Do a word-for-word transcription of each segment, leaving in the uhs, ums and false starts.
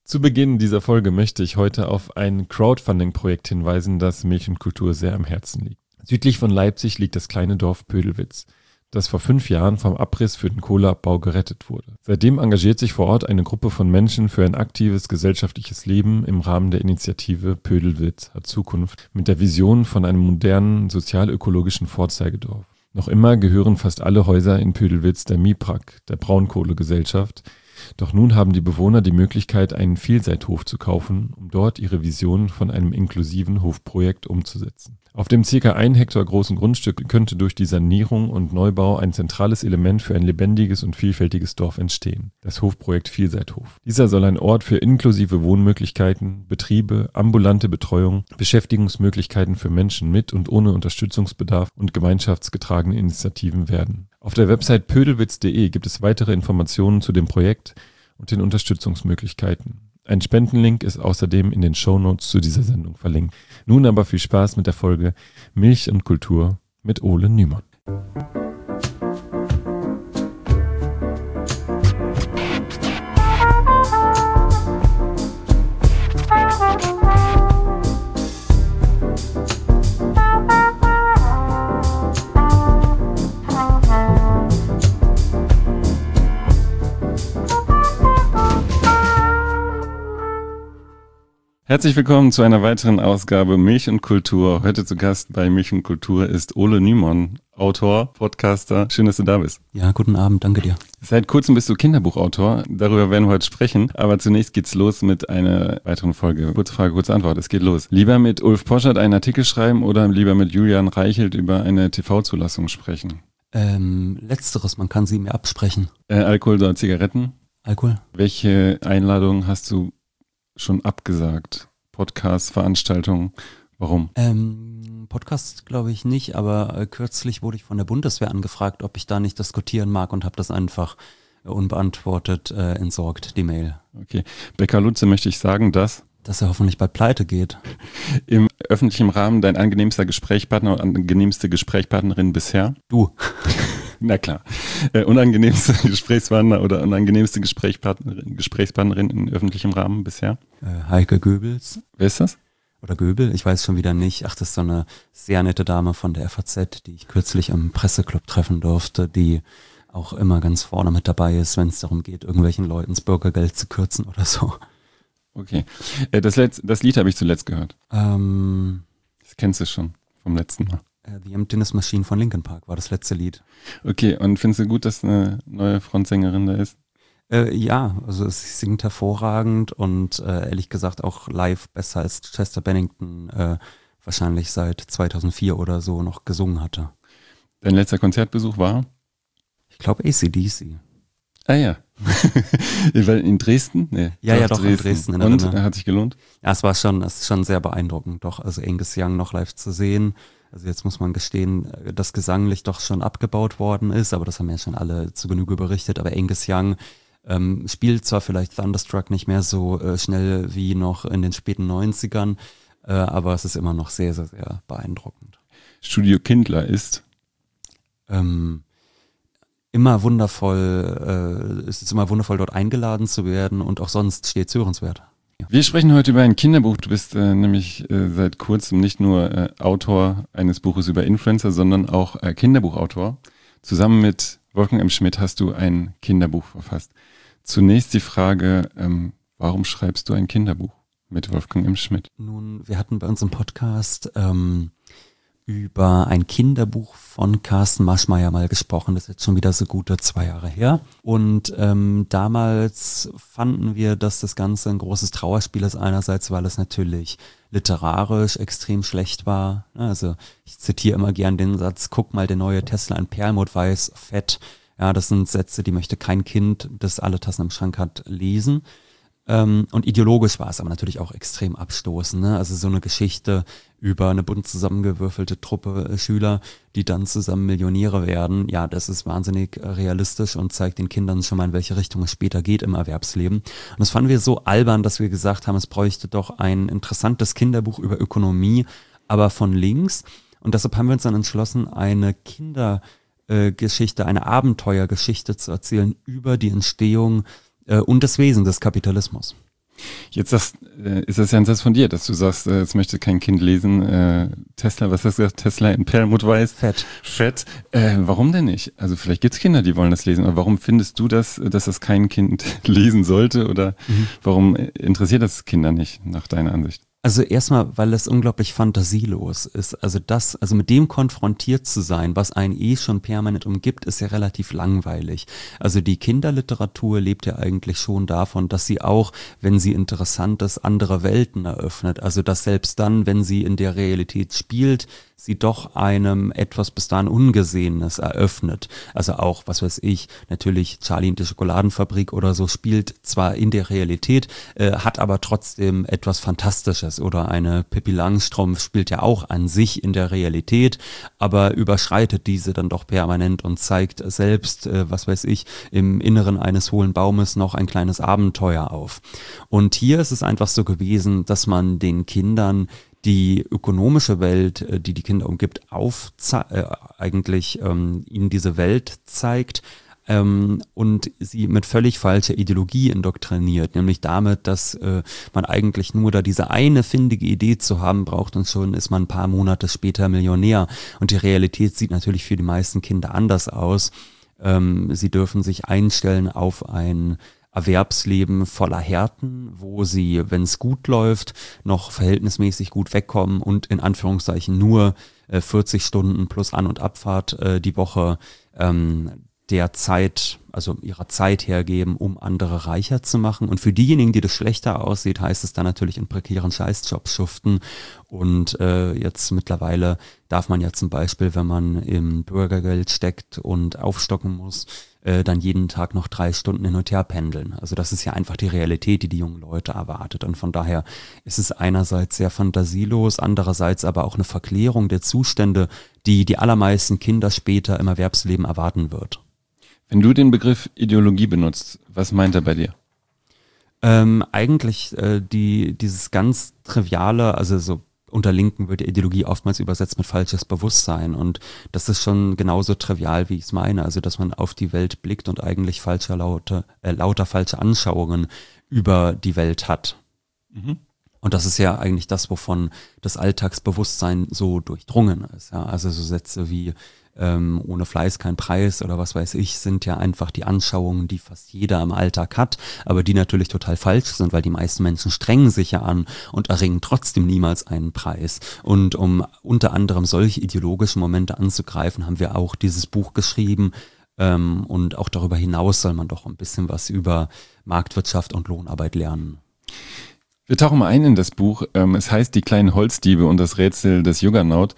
Zu Beginn dieser Folge möchte ich heute auf ein Crowdfunding-Projekt hinweisen, das Milch und Kultur sehr am Herzen liegt. Südlich von Leipzig liegt das kleine Dorf Pödelwitz, das vor fünf Jahren vom Abriss für den Kohleabbau gerettet wurde. Seitdem engagiert sich vor Ort eine Gruppe von Menschen für ein aktives gesellschaftliches Leben im Rahmen der Initiative Pödelwitz hat Zukunft mit der Vision von einem modernen, sozial-ökologischen Vorzeigedorf. Noch immer gehören fast alle Häuser in Pödelwitz der MIPRAG, der Braunkohlegesellschaft. Doch nun haben die Bewohner die Möglichkeit, einen Vielseithof zu kaufen, um dort ihre Vision von einem inklusiven Hofprojekt umzusetzen. Auf dem ca. ein Hektar großen Grundstück könnte durch die Sanierung und Neubau ein zentrales Element für ein lebendiges und vielfältiges Dorf entstehen, das Hofprojekt Vielseithof. Dieser soll ein Ort für inklusive Wohnmöglichkeiten, Betriebe, ambulante Betreuung, Beschäftigungsmöglichkeiten für Menschen mit und ohne Unterstützungsbedarf und gemeinschaftsgetragene Initiativen werden. Auf der Website pödelwitz punkt de gibt es weitere Informationen zu dem Projekt und den Unterstützungsmöglichkeiten. Ein Spendenlink ist außerdem in den Shownotes zu dieser Sendung verlinkt. Nun aber viel Spaß mit der Folge Milch und Kultur mit Ole Nyman. Herzlich willkommen zu einer weiteren Ausgabe Milch und Kultur. Heute zu Gast bei Milch und Kultur ist Ole Nyman, Autor, Podcaster. Schön, dass du da bist. Ja, guten Abend, danke dir. Seit kurzem bist du Kinderbuchautor. Darüber werden wir heute sprechen. Aber zunächst geht's los mit einer weiteren Folge. Kurze Frage, kurze Antwort. Es geht los. Lieber mit Ulf Poschert einen Artikel schreiben oder lieber mit Julian Reichelt über eine T V-Zulassung sprechen? Ähm, letzteres, man kann sie mir absprechen. Äh, Alkohol oder Zigaretten? Alkohol. Welche Einladungen hast du schon abgesagt? Podcasts, Veranstaltungen, warum? Ähm, Podcast glaube ich nicht, aber äh, kürzlich wurde ich von der Bundeswehr angefragt, ob ich da nicht diskutieren mag und habe das einfach äh, unbeantwortet äh, entsorgt, die Mail. Okay. Becker Lutze möchte ich sagen, dass dass er hoffentlich bald pleite geht. Im öffentlichen Rahmen dein angenehmster Gesprächspartner oder angenehmste Gesprächspartnerin bisher? Du. Na klar. Äh, unangenehmste Gesprächspartner oder unangenehmste Gesprächspartnerin, Gesprächspartnerin in öffentlichem Rahmen bisher? Äh, Heike Goebbels. Wer ist das? Oder Göbel, ich weiß schon wieder nicht. Ach, das ist so eine sehr nette Dame von der F A Z, die ich kürzlich am Presseclub treffen durfte, die auch immer ganz vorne mit dabei ist, wenn es darum geht, irgendwelchen Leuten das Bürgergeld zu kürzen oder so. Okay. Äh, das, Letz-, das Lied habe ich zuletzt gehört. Ähm, das kennst du schon vom letzten Mal. The Emptiness Machine von Linkin Park war das letzte Lied. Okay, und findest du gut, dass eine neue Frontsängerin da ist? Äh, ja, also sie singt hervorragend und äh, ehrlich gesagt auch live besser als Chester Bennington äh, wahrscheinlich seit zweitausendvier oder so noch gesungen hatte. Dein letzter Konzertbesuch war? Ich glaube A C D C. Ah ja. In Dresden? Nee, ja, doch, ja, doch, Dresden. in Dresden. In und, Erinnerung. Hat sich gelohnt? Ja, es war schon, es ist schon sehr beeindruckend, doch, also Angus Young noch live zu sehen. Also jetzt muss man gestehen, dass gesanglich doch schon abgebaut worden ist, aber das haben ja schon alle zu Genüge berichtet. Aber Angus Young ähm, spielt zwar vielleicht Thunderstruck nicht mehr so äh, schnell wie noch in den späten neunzigern, äh, aber es ist immer noch sehr, sehr, sehr beeindruckend. Studio Kindler ist? Ähm, immer wundervoll, äh, es ist immer wundervoll, dort eingeladen zu werden und auch sonst stets hörenswert. Ja. Wir sprechen heute über ein Kinderbuch. Du bist äh, nämlich äh, seit kurzem nicht nur äh, Autor eines Buches über Influencer, sondern auch äh, Kinderbuchautor. Zusammen mit Wolfgang M. Schmidt hast du ein Kinderbuch verfasst. Zunächst die Frage, ähm, warum schreibst du ein Kinderbuch mit Wolfgang M. Schmidt? Nun, wir hatten bei uns im Podcast ähm, über ein Kinderbuch von Carsten Maschmeyer mal gesprochen. Das ist jetzt schon wieder so gute zwei Jahre her. Und ähm, damals fanden wir, dass das Ganze ein großes Trauerspiel ist. Einerseits, weil es natürlich literarisch extrem schlecht war. Also ich zitiere immer gern den Satz, guck mal, der neue Tesla in Perlmutt weiß, fett. Ja, das sind Sätze, die möchte kein Kind, das alle Tassen im Schrank hat, lesen. Ähm, und ideologisch war es aber natürlich auch extrem abstoßend. Ne? Also so eine Geschichte über eine bunt zusammengewürfelte Truppe äh, Schüler, die dann zusammen Millionäre werden. Ja, das ist wahnsinnig äh, realistisch und zeigt den Kindern schon mal, in welche Richtung es später geht im Erwerbsleben. Und das fanden wir so albern, dass wir gesagt haben, es bräuchte doch ein interessantes Kinderbuch über Ökonomie, aber von links. Und deshalb haben wir uns dann entschlossen, eine Kindergeschichte, äh, eine Abenteuergeschichte zu erzählen über die Entstehung und das Wesen des Kapitalismus. Jetzt sagst, äh, ist das ja ein Satz von dir, dass du sagst, äh, es möchte kein Kind lesen. Äh, Tesla, was hast du gesagt? Tesla in Perlmuttweiß. Fett. Fett. Äh, warum denn nicht? Also vielleicht gibt es Kinder, die wollen das lesen. Aber warum findest du das, dass das kein Kind lesen sollte? Oder mhm. warum interessiert das Kinder nicht, nach deiner Ansicht? Also erstmal, weil es unglaublich fantasielos ist. Also das, also mit dem konfrontiert zu sein, was einen eh schon permanent umgibt, ist ja relativ langweilig. Also die Kinderliteratur lebt ja eigentlich schon davon, dass sie auch, wenn sie interessant ist, andere Welten eröffnet. Also dass selbst dann, wenn sie in der Realität spielt, sie doch einem etwas bis dahin Ungesehenes eröffnet. Also auch, was weiß ich, natürlich Charlie und die Schokoladenfabrik oder so spielt zwar in der Realität, äh, hat aber trotzdem etwas Fantastisches. Oder eine Pippi Langstrumpf spielt ja auch an sich in der Realität, aber überschreitet diese dann doch permanent und zeigt selbst, äh, was weiß ich, im Inneren eines hohlen Baumes noch ein kleines Abenteuer auf. Und hier ist es einfach so gewesen, dass man den Kindern die ökonomische Welt, die die Kinder umgibt, aufze- äh, eigentlich ähm, ihnen diese Welt zeigt ähm, und sie mit völlig falscher Ideologie indoktriniert, nämlich damit, dass äh, man eigentlich nur da diese eine findige Idee zu haben braucht und schon ist man ein paar Monate später Millionär. Und die Realität sieht natürlich für die meisten Kinder anders aus. Ähm, sie dürfen sich einstellen auf ein Erwerbsleben voller Härten, wo sie, wenn es gut läuft, noch verhältnismäßig gut wegkommen und in Anführungszeichen nur äh, vierzig Stunden plus An- und Abfahrt äh, die Woche ähm, der Zeit, also ihrer Zeit hergeben, um andere reicher zu machen. Und für diejenigen, die das schlechter aussieht, heißt es dann natürlich in prekären Scheißjobs schuften. Und äh, jetzt mittlerweile darf man ja zum Beispiel, wenn man im Bürgergeld steckt und aufstocken muss, äh, dann jeden Tag noch drei Stunden hin und her pendeln. Also das ist ja einfach die Realität, die die jungen Leute erwartet. Und von daher ist es einerseits sehr fantasielos, andererseits aber auch eine Verklärung der Zustände, die die allermeisten Kinder später im Erwerbsleben erwarten wird. Wenn du den Begriff Ideologie benutzt, was meint er bei dir? Ähm, eigentlich äh, die dieses ganz triviale, also so unter Linken wird die Ideologie oftmals übersetzt mit falsches Bewusstsein und das ist schon genauso trivial, wie ich es meine, also dass man auf die Welt blickt und eigentlich falsche laute, äh, lauter falsche Anschauungen über die Welt hat. Mhm. Und das ist ja eigentlich das, wovon das Alltagsbewusstsein so durchdrungen ist. Ja? Also so Sätze wie ähm, ohne Fleiß kein Preis oder was weiß ich, sind ja einfach die Anschauungen, die fast jeder im Alltag hat, aber die natürlich total falsch sind, weil die meisten Menschen strengen sich ja an und erringen trotzdem niemals einen Preis. Und um unter anderem solche ideologischen Momente anzugreifen, haben wir auch dieses Buch geschrieben. Ähm, und auch darüber hinaus soll man doch ein bisschen was über Marktwirtschaft und Lohnarbeit lernen. Wir tauchen mal ein in das Buch. Ähm, es heißt Die kleinen Holzdiebe und das Rätsel des Juggernaut.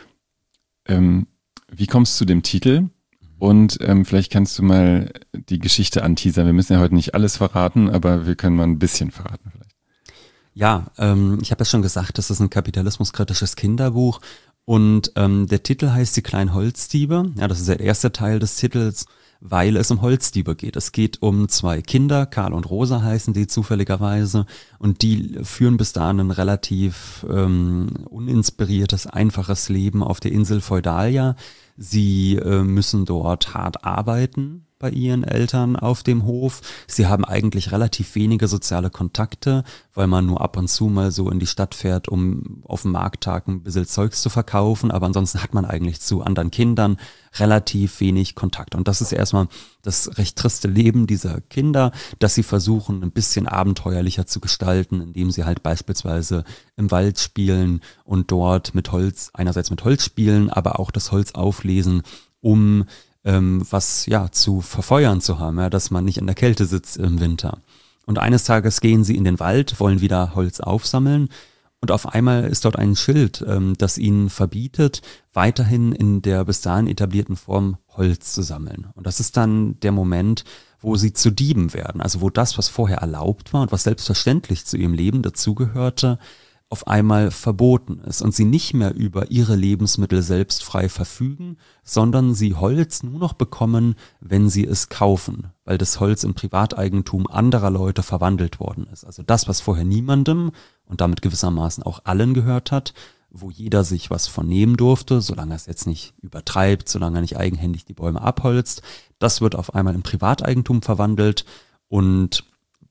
Ähm, wie kommst du zu dem Titel? Und ähm, vielleicht kannst du mal die Geschichte anteasern. Wir müssen ja heute nicht alles verraten, aber wir können mal ein bisschen verraten vielleicht. Ja, ähm, ich habe ja schon gesagt, das ist ein kapitalismuskritisches Kinderbuch. Und ähm, der Titel heißt Die kleinen Holzdiebe. Ja, das ist der erste Teil des Titels, weil es um Holzdiebe geht. Es geht um zwei Kinder, Karl und Rosa heißen die zufälligerweise, und die führen bis dahin ein relativ ähm, uninspiriertes, einfaches Leben auf der Insel Feudalia. Sie äh, müssen dort hart arbeiten bei ihren Eltern auf dem Hof. Sie haben eigentlich relativ wenige soziale Kontakte, weil man nur ab und zu mal so in die Stadt fährt, um auf dem Markttag ein bisschen Zeugs zu verkaufen. Aber ansonsten hat man eigentlich zu anderen Kindern relativ wenig Kontakt. Und das ist erstmal das recht triste Leben dieser Kinder, dass sie versuchen, ein bisschen abenteuerlicher zu gestalten, indem sie halt beispielsweise im Wald spielen und dort mit Holz, einerseits mit Holz spielen, aber auch das Holz auflesen, um ähm, was ja zu verfeuern zu haben, ja, dass man nicht in der Kälte sitzt im Winter. Und eines Tages gehen sie in den Wald, wollen wieder Holz aufsammeln. Und auf einmal ist dort ein Schild, ähm, das ihnen verbietet, weiterhin in der bis dahin etablierten Form Holz zu sammeln. Und das ist dann der Moment, wo sie zu Dieben werden. Also wo das, was vorher erlaubt war und was selbstverständlich zu ihrem Leben dazugehörte, auf einmal verboten ist und sie nicht mehr über ihre Lebensmittel selbst frei verfügen, sondern sie Holz nur noch bekommen, wenn sie es kaufen, weil das Holz in Privateigentum anderer Leute verwandelt worden ist. Also das, was vorher niemandem und damit gewissermaßen auch allen gehört hat, wo jeder sich was von nehmen durfte, solange er es jetzt nicht übertreibt, solange er nicht eigenhändig die Bäume abholzt, das wird auf einmal in Privateigentum verwandelt und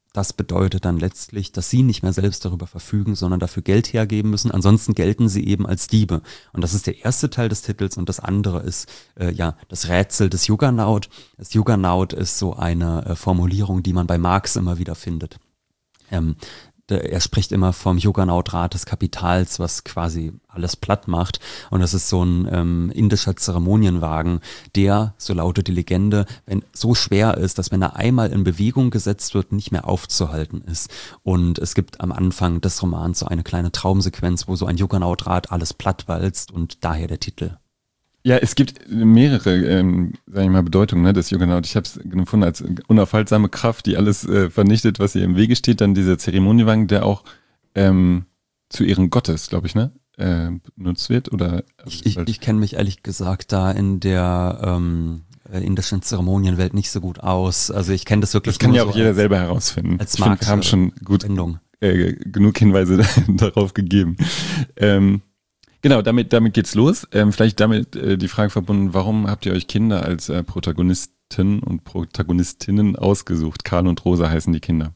das bedeutet dann letztlich, dass sie nicht mehr selbst darüber verfügen, sondern dafür Geld hergeben müssen. Ansonsten gelten sie eben als Diebe. Und das ist der erste Teil des Titels und das andere ist äh, ja das Rätsel des Juggernaut. Das Juggernaut ist so eine äh, Formulierung, die man bei Marx immer wieder findet. Ähm, Er spricht immer vom Juggernaut-Rat des Kapitals, was quasi alles platt macht. Und das ist so ein ähm, indischer Zeremonienwagen, der, so lautet die Legende, wenn so schwer ist, dass wenn er einmal in Bewegung gesetzt wird, nicht mehr aufzuhalten ist. Und es gibt am Anfang des Romans so eine kleine Traumsequenz, wo so ein Juggernaut-Rat alles platt walzt und daher der Titel. Ja, es gibt mehrere, ähm, sag ich mal, Bedeutungen ne, des Juggernaut. Ich habe es gefunden als unaufhaltsame Kraft, die alles äh, vernichtet, was ihr im Wege steht. Dann dieser Zeremonienwagen, der auch ähm, zu Ehren Gottes, glaube ich, ne, äh, benutzt wird. Oder ich ich, ich kenne mich ehrlich gesagt da in der ähm, indischen Zeremonienwelt nicht so gut aus. Also ich kenne das wirklich. Das kann ja so auch jeder als, selber herausfinden. Als ich finde, wir haben schon gut äh, genug Hinweise darauf gegeben. Ähm, Genau, damit, damit geht's los. Ähm, vielleicht damit äh, die Frage verbunden, warum habt ihr euch Kinder als äh, Protagonisten und Protagonistinnen ausgesucht? Karl und Rosa heißen die Kinder.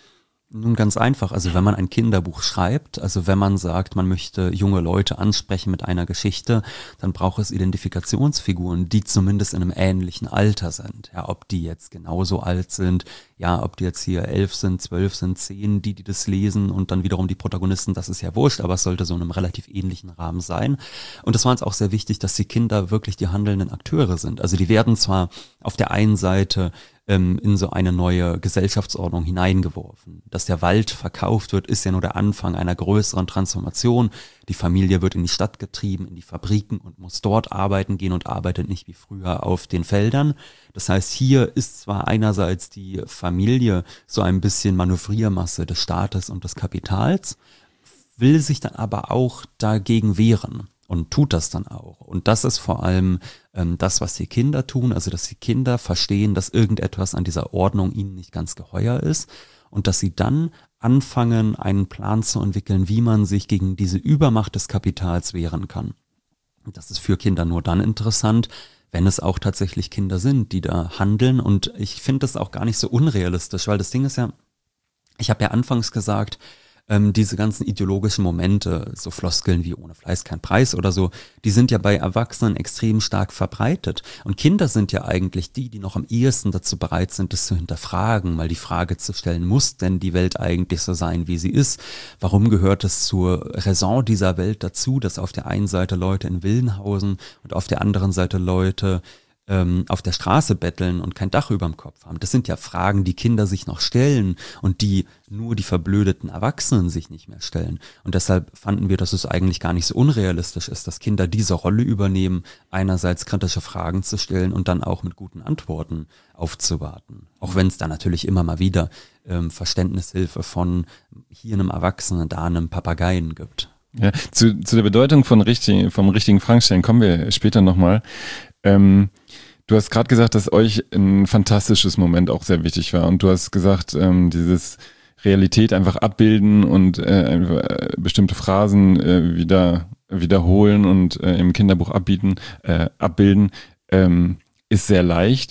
Nun ganz einfach, also wenn man ein Kinderbuch schreibt, also wenn man sagt, man möchte junge Leute ansprechen mit einer Geschichte, dann braucht es Identifikationsfiguren, die zumindest in einem ähnlichen Alter sind. Ja, ob die jetzt genauso alt sind, ja, ob die jetzt hier elf sind, zwölf sind, zehn, die, die das lesen und dann wiederum die Protagonisten, das ist ja wurscht, aber es sollte so in einem relativ ähnlichen Rahmen sein. Und das war uns auch sehr wichtig, dass die Kinder wirklich die handelnden Akteure sind. Also die werden zwar auf der einen Seite in so eine neue Gesellschaftsordnung hineingeworfen. Dass der Wald verkauft wird, ist ja nur der Anfang einer größeren Transformation. Die Familie wird in die Stadt getrieben, in die Fabriken und muss dort arbeiten gehen und arbeitet nicht wie früher auf den Feldern. Das heißt, hier ist zwar einerseits die Familie so ein bisschen Manövriermasse des Staates und des Kapitals, will sich dann aber auch dagegen wehren. Und tut das dann auch. Und das ist vor allem ähm, das, was die Kinder tun, also dass die Kinder verstehen, dass irgendetwas an dieser Ordnung ihnen nicht ganz geheuer ist und dass sie dann anfangen, einen Plan zu entwickeln, wie man sich gegen diese Übermacht des Kapitals wehren kann. Und das ist für Kinder nur dann interessant, wenn es auch tatsächlich Kinder sind, die da handeln. Und ich finde das auch gar nicht so unrealistisch, weil das Ding ist ja, ich habe ja anfangs gesagt, Ähm, diese ganzen ideologischen Momente, so Floskeln wie ohne Fleiß kein Preis oder so, die sind ja bei Erwachsenen extrem stark verbreitet. Und Kinder sind ja eigentlich die, die noch am ehesten dazu bereit sind, das zu hinterfragen, mal die Frage zu stellen, muss denn die Welt eigentlich so sein, wie sie ist? Warum gehört es zur Raison dieser Welt dazu, dass auf der einen Seite Leute in Villen hausen und auf der anderen Seite Leute auf der Straße betteln und kein Dach überm Kopf haben? Das sind ja Fragen, die Kinder sich noch stellen und die nur die verblödeten Erwachsenen sich nicht mehr stellen. Und deshalb fanden wir, dass es eigentlich gar nicht so unrealistisch ist, dass Kinder diese Rolle übernehmen, einerseits kritische Fragen zu stellen und dann auch mit guten Antworten aufzuwarten. Auch wenn es da natürlich immer mal wieder ähm, Verständnishilfe von hier einem Erwachsenen, da einem Papageien gibt. Ja, zu, zu der Bedeutung von richtig, vom richtigen Fragenstellen kommen wir später nochmal. Ähm, du hast gerade gesagt, dass euch ein fantastisches Moment auch sehr wichtig war und du hast gesagt, ähm, dieses Realität einfach abbilden und äh, bestimmte Phrasen äh, wieder wiederholen und äh, im Kinderbuch abbieten, äh, abbilden, ähm, ist sehr leicht.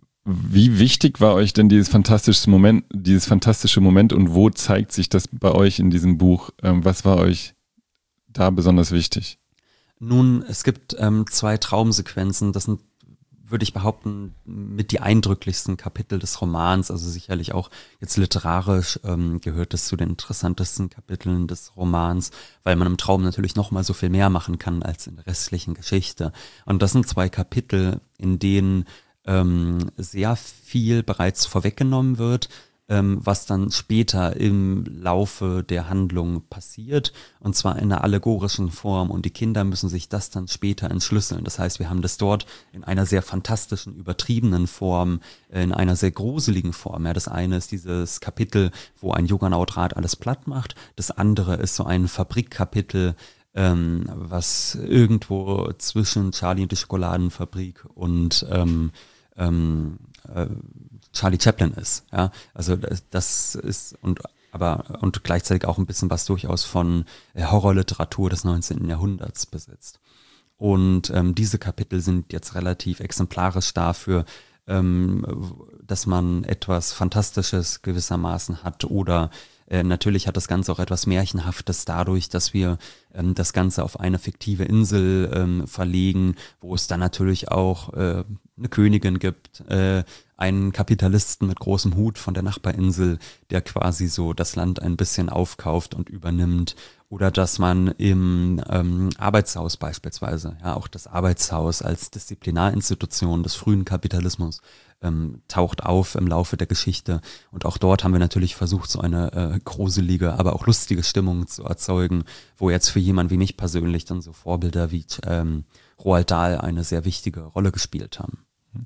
Wie wichtig war euch denn dieses fantastische Moment, dieses fantastische Moment und wo zeigt sich das bei euch in diesem Buch? Ähm, was war euch da besonders wichtig? Nun, es gibt ähm, zwei Traumsequenzen, das sind, würde ich behaupten, mit die eindrücklichsten Kapitel des Romans, also sicherlich auch jetzt literarisch ähm, gehört es zu den interessantesten Kapiteln des Romans, weil man im Traum natürlich noch mal so viel mehr machen kann als in der restlichen Geschichte. Und das sind zwei Kapitel, in denen ähm, sehr viel bereits vorweggenommen wird, Ähm, was dann später im Laufe der Handlung passiert, und zwar in einer allegorischen Form, und die Kinder müssen sich das dann später entschlüsseln. Das heißt, wir haben das dort in einer sehr fantastischen, übertriebenen Form, in einer sehr gruseligen Form. Ja, das eine ist dieses Kapitel, wo ein Juggernaut-Rat alles platt macht, das andere ist so ein Fabrikkapitel, ähm, was irgendwo zwischen Charlie und die Schokoladenfabrik und ähm, ähm, äh, Charlie Chaplin ist, ja, also das, das ist und aber und gleichzeitig auch ein bisschen was durchaus von äh, Horrorliteratur des neunzehnten Jahrhunderts besitzt. Und ähm, diese Kapitel sind jetzt relativ exemplarisch dafür, ähm, dass man etwas Fantastisches gewissermaßen hat oder Äh, natürlich hat das Ganze auch etwas Märchenhaftes dadurch, dass wir ähm, das Ganze auf eine fiktive Insel ähm, verlegen, wo es dann natürlich auch äh, eine Königin gibt, äh, einen Kapitalisten mit großem Hut von der Nachbarinsel, der quasi so das Land ein bisschen aufkauft und übernimmt. Oder dass man im ähm, Arbeitshaus beispielsweise, ja auch das Arbeitshaus als Disziplinarinstitution des frühen Kapitalismus ähm, taucht auf im Laufe der Geschichte. Und auch dort haben wir natürlich versucht, so eine äh, gruselige, aber auch lustige Stimmung zu erzeugen, wo jetzt für jemanden wie mich persönlich dann so Vorbilder wie ähm, Roald Dahl eine sehr wichtige Rolle gespielt haben.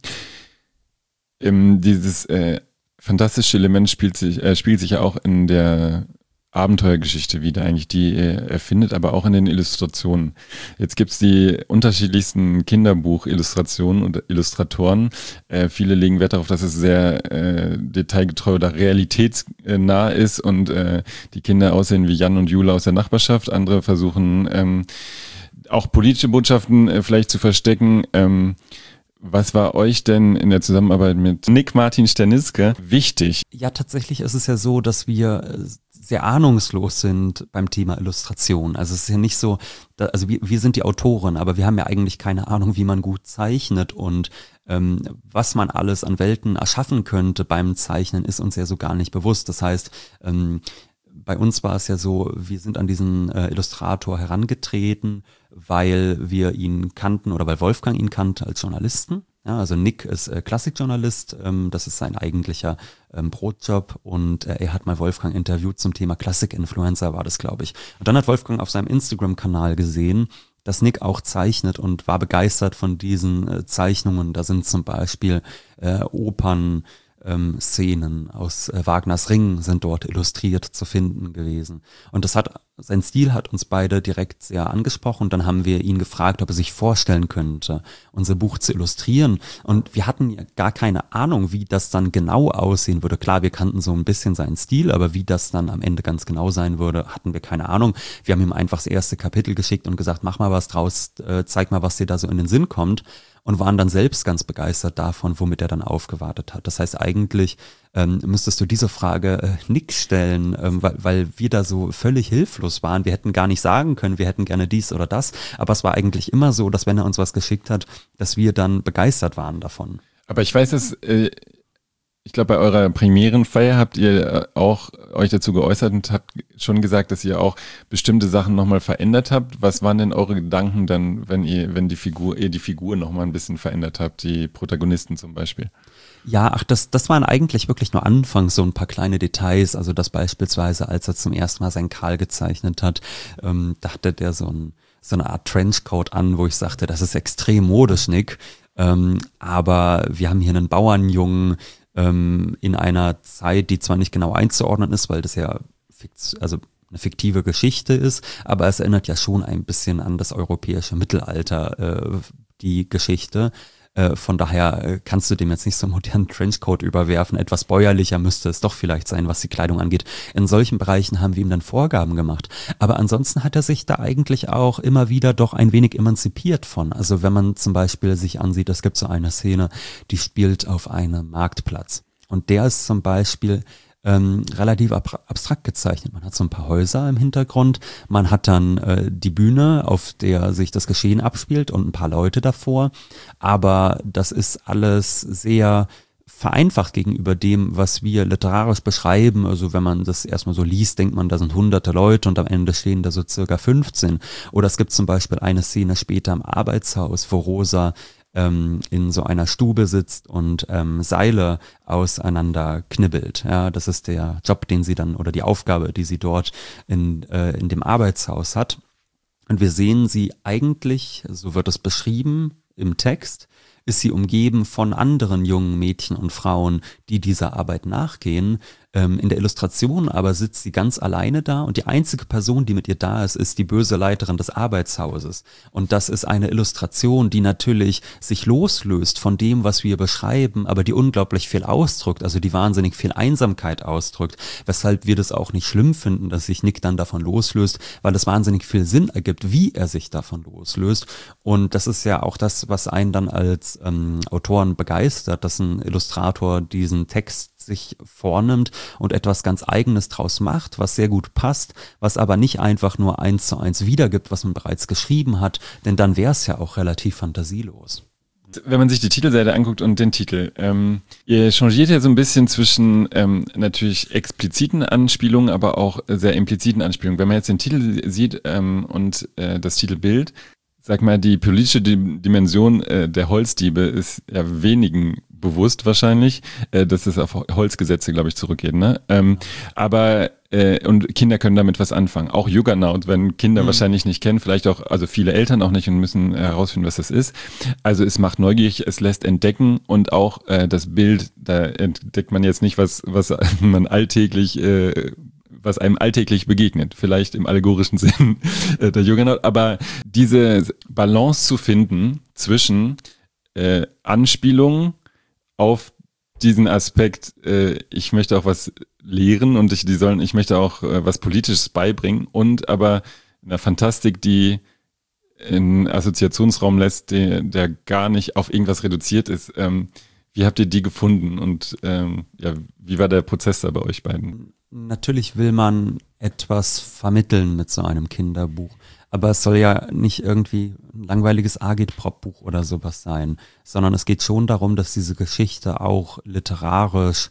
Ähm, dieses äh, fantastische Element spielt sich, äh, spielt sich ja auch in der Abenteuergeschichte wieder, eigentlich die er erfindet, aber auch in den Illustrationen. Jetzt gibt's die unterschiedlichsten Kinderbuch-Illustrationen und Illustratoren. Äh, viele legen Wert darauf, dass es sehr äh, detailgetreu oder realitätsnah ist und äh, die Kinder aussehen wie Jan und Jula aus der Nachbarschaft. Andere versuchen ähm, auch politische Botschaften äh, vielleicht zu verstecken. Ähm, Was war euch denn in der Zusammenarbeit mit Nick Martin Sternitzke wichtig? Ja, tatsächlich ist es ja so, dass wir sehr ahnungslos sind beim Thema Illustration. Also es ist ja nicht so, da, also wir, wir sind die Autoren, aber wir haben ja eigentlich keine Ahnung, wie man gut zeichnet und ähm, was man alles an Welten erschaffen könnte beim Zeichnen, ist uns ja so gar nicht bewusst. Das heißt, ähm, bei uns war es ja so, wir sind an diesen äh, Illustrator herangetreten, weil wir ihn kannten oder weil Wolfgang ihn kannte als Journalisten. Ja, also Nick ist äh, Klassikjournalist, ähm, das ist sein eigentlicher ähm, Brotjob und äh, er hat mal Wolfgang interviewt zum Thema Klassik-Influencer war das, glaube ich. Und dann hat Wolfgang auf seinem Instagram-Kanal gesehen, dass Nick auch zeichnet und war begeistert von diesen äh, Zeichnungen. Da sind zum Beispiel äh, Opern, Ähm, Szenen aus äh, Wagners Ring sind dort illustriert zu finden gewesen. Und das hat, sein Stil hat uns beide direkt sehr angesprochen und dann haben wir ihn gefragt, ob er sich vorstellen könnte, unser Buch zu illustrieren. Und wir hatten ja gar keine Ahnung, wie das dann genau aussehen würde. Klar, wir kannten so ein bisschen seinen Stil, aber wie das dann am Ende ganz genau sein würde, hatten wir keine Ahnung. Wir haben ihm einfach das erste Kapitel geschickt und gesagt, mach mal was draus, äh, zeig mal, was dir da so in den Sinn kommt. Und waren dann selbst ganz begeistert davon, womit er dann aufgewartet hat. Das heißt, eigentlich ähm, müsstest du diese Frage äh, Nick stellen, ähm, weil, weil wir da so völlig hilflos waren. Wir hätten gar nicht sagen können, wir hätten gerne dies oder das. Aber es war eigentlich immer so, dass wenn er uns was geschickt hat, dass wir dann begeistert waren davon. Aber ich weiß, dass äh, ich glaube, bei eurer Premierenfeier habt ihr auch euch dazu geäußert und habt schon gesagt, dass ihr auch bestimmte Sachen nochmal verändert habt. Was waren denn eure Gedanken dann, wenn ihr, wenn die Figur, ihr die Figur nochmal ein bisschen verändert habt, die Protagonisten zum Beispiel? Ja, ach, das, das waren eigentlich wirklich nur anfangs so ein paar kleine Details. Also, dass beispielsweise, als er zum ersten Mal seinen Karl gezeichnet hat, ähm, da hatte der so, ein, so eine Art Trenchcoat an, wo ich sagte, das ist extrem modisch, Nick. Ähm, aber wir haben hier einen Bauernjungen, in einer Zeit, die zwar nicht genau einzuordnen ist, weil das ja fikt, also eine fiktive Geschichte ist, aber es erinnert ja schon ein bisschen an das europäische Mittelalter, äh, die Geschichte. Äh, von daher äh, kannst du dem jetzt nicht so einen modernen Trenchcoat überwerfen. Etwas bäuerlicher müsste es doch vielleicht sein, was die Kleidung angeht. In solchen Bereichen haben wir ihm dann Vorgaben gemacht. Aber ansonsten hat er sich da eigentlich auch immer wieder doch ein wenig emanzipiert von. Also wenn man zum Beispiel sich ansieht, es gibt so eine Szene, die spielt auf einem Marktplatz. Und der ist zum Beispiel ähm, relativ ab- abstrakt gezeichnet. Man hat so ein paar Häuser im Hintergrund, man hat dann äh, die Bühne, auf der sich das Geschehen abspielt und ein paar Leute davor, aber das ist alles sehr vereinfacht gegenüber dem, was wir literarisch beschreiben. Also wenn man das erstmal so liest, denkt man, da sind hunderte Leute und am Ende stehen da so circa fünfzehn. Oder es gibt zum Beispiel eine Szene später im Arbeitshaus, wo Rosa in so einer Stube sitzt und ähm, Seile auseinander knibbelt. Ja, das ist der Job, den sie dann, oder die Aufgabe, die sie dort in, äh, in dem Arbeitshaus hat. Und wir sehen sie eigentlich, so wird es beschrieben im Text, ist sie umgeben von anderen jungen Mädchen und Frauen, die dieser Arbeit nachgehen. Ähm, in der Illustration aber sitzt sie ganz alleine da und die einzige Person, die mit ihr da ist, ist die böse Leiterin des Arbeitshauses. Und das ist eine Illustration, die natürlich sich loslöst von dem, was wir beschreiben, aber die unglaublich viel ausdrückt, also die wahnsinnig viel Einsamkeit ausdrückt, weshalb wir das auch nicht schlimm finden, dass sich Nick dann davon loslöst, weil es wahnsinnig viel Sinn ergibt, wie er sich davon loslöst. Und das ist ja auch das, was einen dann als ähm, Autoren begeistert, dass ein Illustrator diesen Text sich vornimmt und etwas ganz Eigenes draus macht, was sehr gut passt, was aber nicht einfach nur eins zu eins wiedergibt, was man bereits geschrieben hat, denn dann wäre es ja auch relativ fantasielos. Wenn man sich die Titelseite anguckt und den Titel, ähm, ihr changiert ja so ein bisschen zwischen ähm, natürlich expliziten Anspielungen, aber auch sehr impliziten Anspielungen. Wenn man jetzt den Titel sieht ähm, und äh, das Titelbild, sag mal, die politische Dimension äh, der Holzdiebe ist ja wenigen bewusst wahrscheinlich, äh, dass es auf Holzgesetze, glaube ich, zurückgeht. Ne? Ähm, aber äh, und Kinder können damit was anfangen. Auch Juggernaut, wenn Kinder mhm. wahrscheinlich nicht kennen, vielleicht auch, also viele Eltern auch nicht und müssen herausfinden, was das ist. Also es macht neugierig, es lässt entdecken und auch äh, das Bild, da entdeckt man jetzt nicht, was, was man alltäglich äh, was einem alltäglich begegnet, vielleicht im allegorischen Sinn äh, der Juggernaut, aber diese Balance zu finden zwischen äh, Anspielungen auf diesen Aspekt, äh, ich möchte auch was lehren und ich, die sollen, ich möchte auch äh, was Politisches beibringen und aber eine Fantastik, die einen Assoziationsraum lässt, der, der gar nicht auf irgendwas reduziert ist. Ähm, wie habt ihr die gefunden und ähm, ja, wie war der Prozess da bei euch beiden? Natürlich will man etwas vermitteln mit so einem Kinderbuch, aber es soll ja nicht irgendwie ein langweiliges Agitprop-Buch oder sowas sein, sondern es geht schon darum, dass diese Geschichte auch literarisch,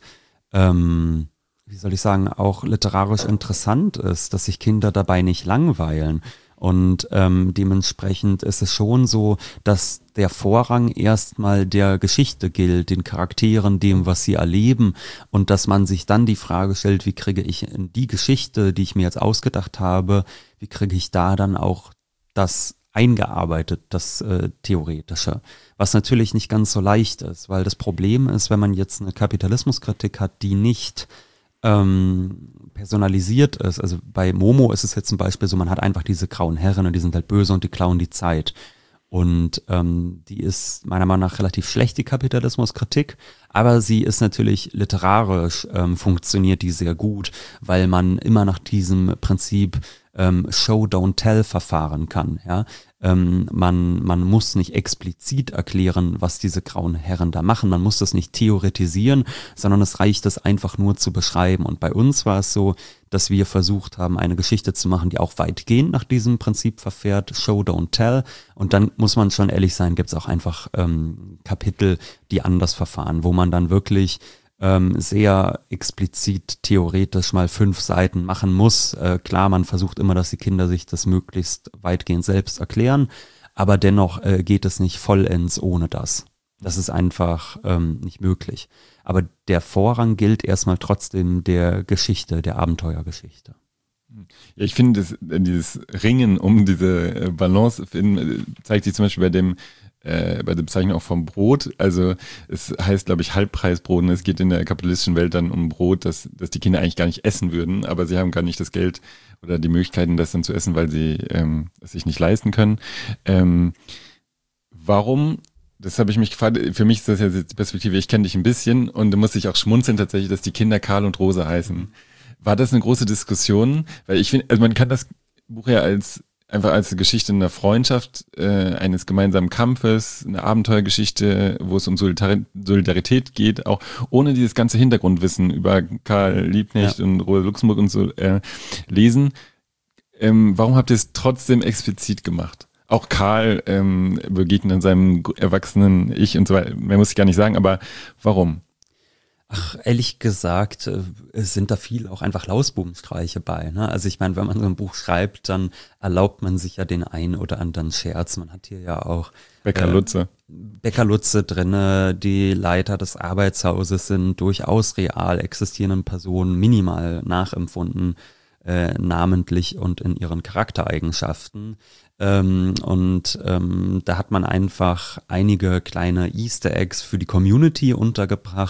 ähm, wie soll ich sagen, auch literarisch interessant ist, dass sich Kinder dabei nicht langweilen. Und ähm, dementsprechend ist es schon so, dass der Vorrang erstmal der Geschichte gilt, den Charakteren, dem, was sie erleben und dass man sich dann die Frage stellt, wie kriege ich in die Geschichte, die ich mir jetzt ausgedacht habe, wie kriege ich da dann auch das eingearbeitet, das äh, Theoretische, was natürlich nicht ganz so leicht ist, weil das Problem ist, wenn man jetzt eine Kapitalismuskritik hat, die nicht ähm, personalisiert ist. Also bei Momo ist es jetzt zum Beispiel so, man hat einfach diese grauen Herren und die sind halt böse und die klauen die Zeit. Und ähm, die ist meiner Meinung nach relativ schlecht, die Kapitalismuskritik, aber sie ist natürlich literarisch, ähm, funktioniert die sehr gut, weil man immer nach diesem Prinzip ähm, Show, Don't Tell verfahren kann. Ja? Ähm, man, man muss nicht explizit erklären, was diese grauen Herren da machen, man muss das nicht theoretisieren, sondern es reicht, das einfach nur zu beschreiben. Und bei uns war es so, dass wir versucht haben, eine Geschichte zu machen, die auch weitgehend nach diesem Prinzip verfährt, Show, Don't Tell. Und dann muss man schon ehrlich sein, gibt es auch einfach ähm, Kapitel, die anders verfahren, wo man dann wirklich ähm, sehr explizit theoretisch mal fünf Seiten machen muss. Äh, klar, man versucht immer, dass die Kinder sich das möglichst weitgehend selbst erklären, aber dennoch äh, geht es nicht vollends ohne das. Das ist einfach ähm, nicht möglich. Aber der Vorrang gilt erstmal trotzdem der Geschichte, der Abenteuergeschichte. Ja, ich finde, das, dieses Ringen um diese Balance finden, zeigt sich zum Beispiel bei dem äh, bei der Bezeichnung auch vom Brot. Also es heißt, glaube ich, Halbpreisbrot und es geht in der kapitalistischen Welt dann um Brot, das, das die Kinder eigentlich gar nicht essen würden, aber sie haben gar nicht das Geld oder die Möglichkeiten, das dann zu essen, weil sie ähm, es sich nicht leisten können. Ähm, warum... Das habe ich mich gefragt, für mich ist das ja die Perspektive, ich kenne dich ein bisschen und da musste ich auch schmunzeln tatsächlich, dass die Kinder Karl und Rosa heißen. War das eine große Diskussion? Weil ich finde, also man kann das Buch ja als einfach als eine Geschichte einer Freundschaft, äh, eines gemeinsamen Kampfes, eine Abenteuergeschichte, wo es um Solidar- Solidarität geht, auch ohne dieses ganze Hintergrundwissen über Karl Liebknecht ja. und Rosa Luxemburg und so äh, lesen. Ähm, warum habt ihr es trotzdem explizit gemacht? Auch Karl ähm, begegnet seinem erwachsenen Ich und so weiter. Mehr muss ich gar nicht sagen, aber warum? Ach, ehrlich gesagt, äh, sind da viel auch einfach Lausbubenstreiche bei. Ne? Also ich meine, wenn man so ein Buch schreibt, dann erlaubt man sich ja den einen oder anderen Scherz. Man hat hier ja auch Bäcker Lutze. Äh, Bäcker Lutze drinne, die Leiter des Arbeitshauses sind durchaus real existierenden Personen minimal nachempfunden, äh, namentlich und in ihren Charaktereigenschaften. Ähm, und ähm, da hat man einfach einige kleine Easter Eggs für die Community untergebracht,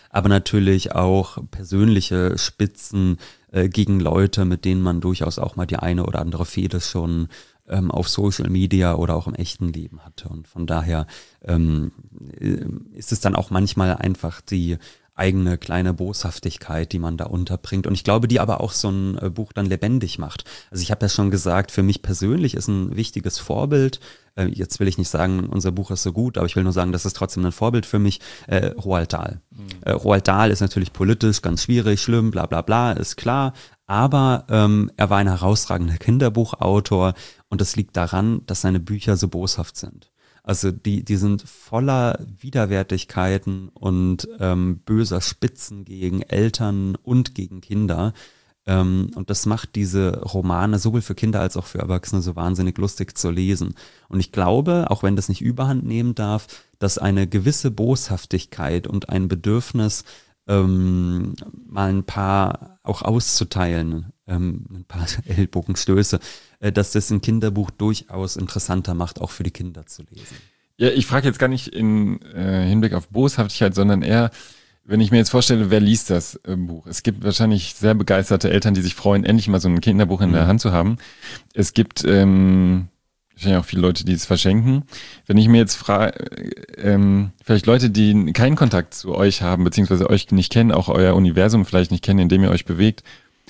aber natürlich auch persönliche Spitzen äh, gegen Leute, mit denen man durchaus auch mal die eine oder andere Fehde schon ähm, auf Social Media oder auch im echten Leben hatte. Und von daher ähm, ist es dann auch manchmal einfach die eigene kleine Boshaftigkeit, die man da unterbringt. Und ich glaube, die aber auch so ein äh, Buch dann lebendig macht. Also ich habe ja schon gesagt, für mich persönlich ist ein wichtiges Vorbild, äh, jetzt will ich nicht sagen, unser Buch ist so gut, aber ich will nur sagen, das ist trotzdem ein Vorbild für mich, äh, Roald Dahl. Mhm. Äh, Roald Dahl ist natürlich politisch ganz schwierig, schlimm, bla bla bla, ist klar. Aber ähm, er war ein herausragender Kinderbuchautor und das liegt daran, dass seine Bücher so boshaft sind. Also die, die sind voller Widerwärtigkeiten und ähm, böser Spitzen gegen Eltern und gegen Kinder. Ähm, und das macht diese Romane sowohl für Kinder als auch für Erwachsene so wahnsinnig lustig zu lesen. Und ich glaube, auch wenn das nicht überhand nehmen darf, dass eine gewisse Boshaftigkeit und ein Bedürfnis, ähm, mal ein paar auch auszuteilen, ähm, ein paar Ellbogenstöße, äh, dass das ein Kinderbuch durchaus interessanter macht, auch für die Kinder zu lesen. Ja, ich frage jetzt gar nicht in äh, Hinblick auf Boshaftigkeit, sondern eher, wenn ich mir jetzt vorstelle, wer liest das äh, Buch? Es gibt wahrscheinlich sehr begeisterte Eltern, die sich freuen, endlich mal so ein Kinderbuch in mhm. der Hand zu haben. Es gibt ähm, wahrscheinlich auch viele Leute, die es verschenken. Wenn ich mir jetzt frage, ähm, vielleicht Leute, die keinen Kontakt zu euch haben, beziehungsweise euch nicht kennen, auch euer Universum vielleicht nicht kennen, in dem ihr euch bewegt,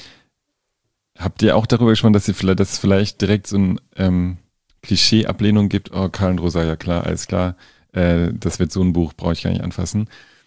habt ihr auch darüber gesprochen, dass, ihr vielleicht, dass es vielleicht direkt so ein ähm, Klischee-Ablehnung gibt? Oh, Karl und Rosa, ja klar, alles klar, äh, das wird so ein Buch, brauche ich gar nicht anfassen.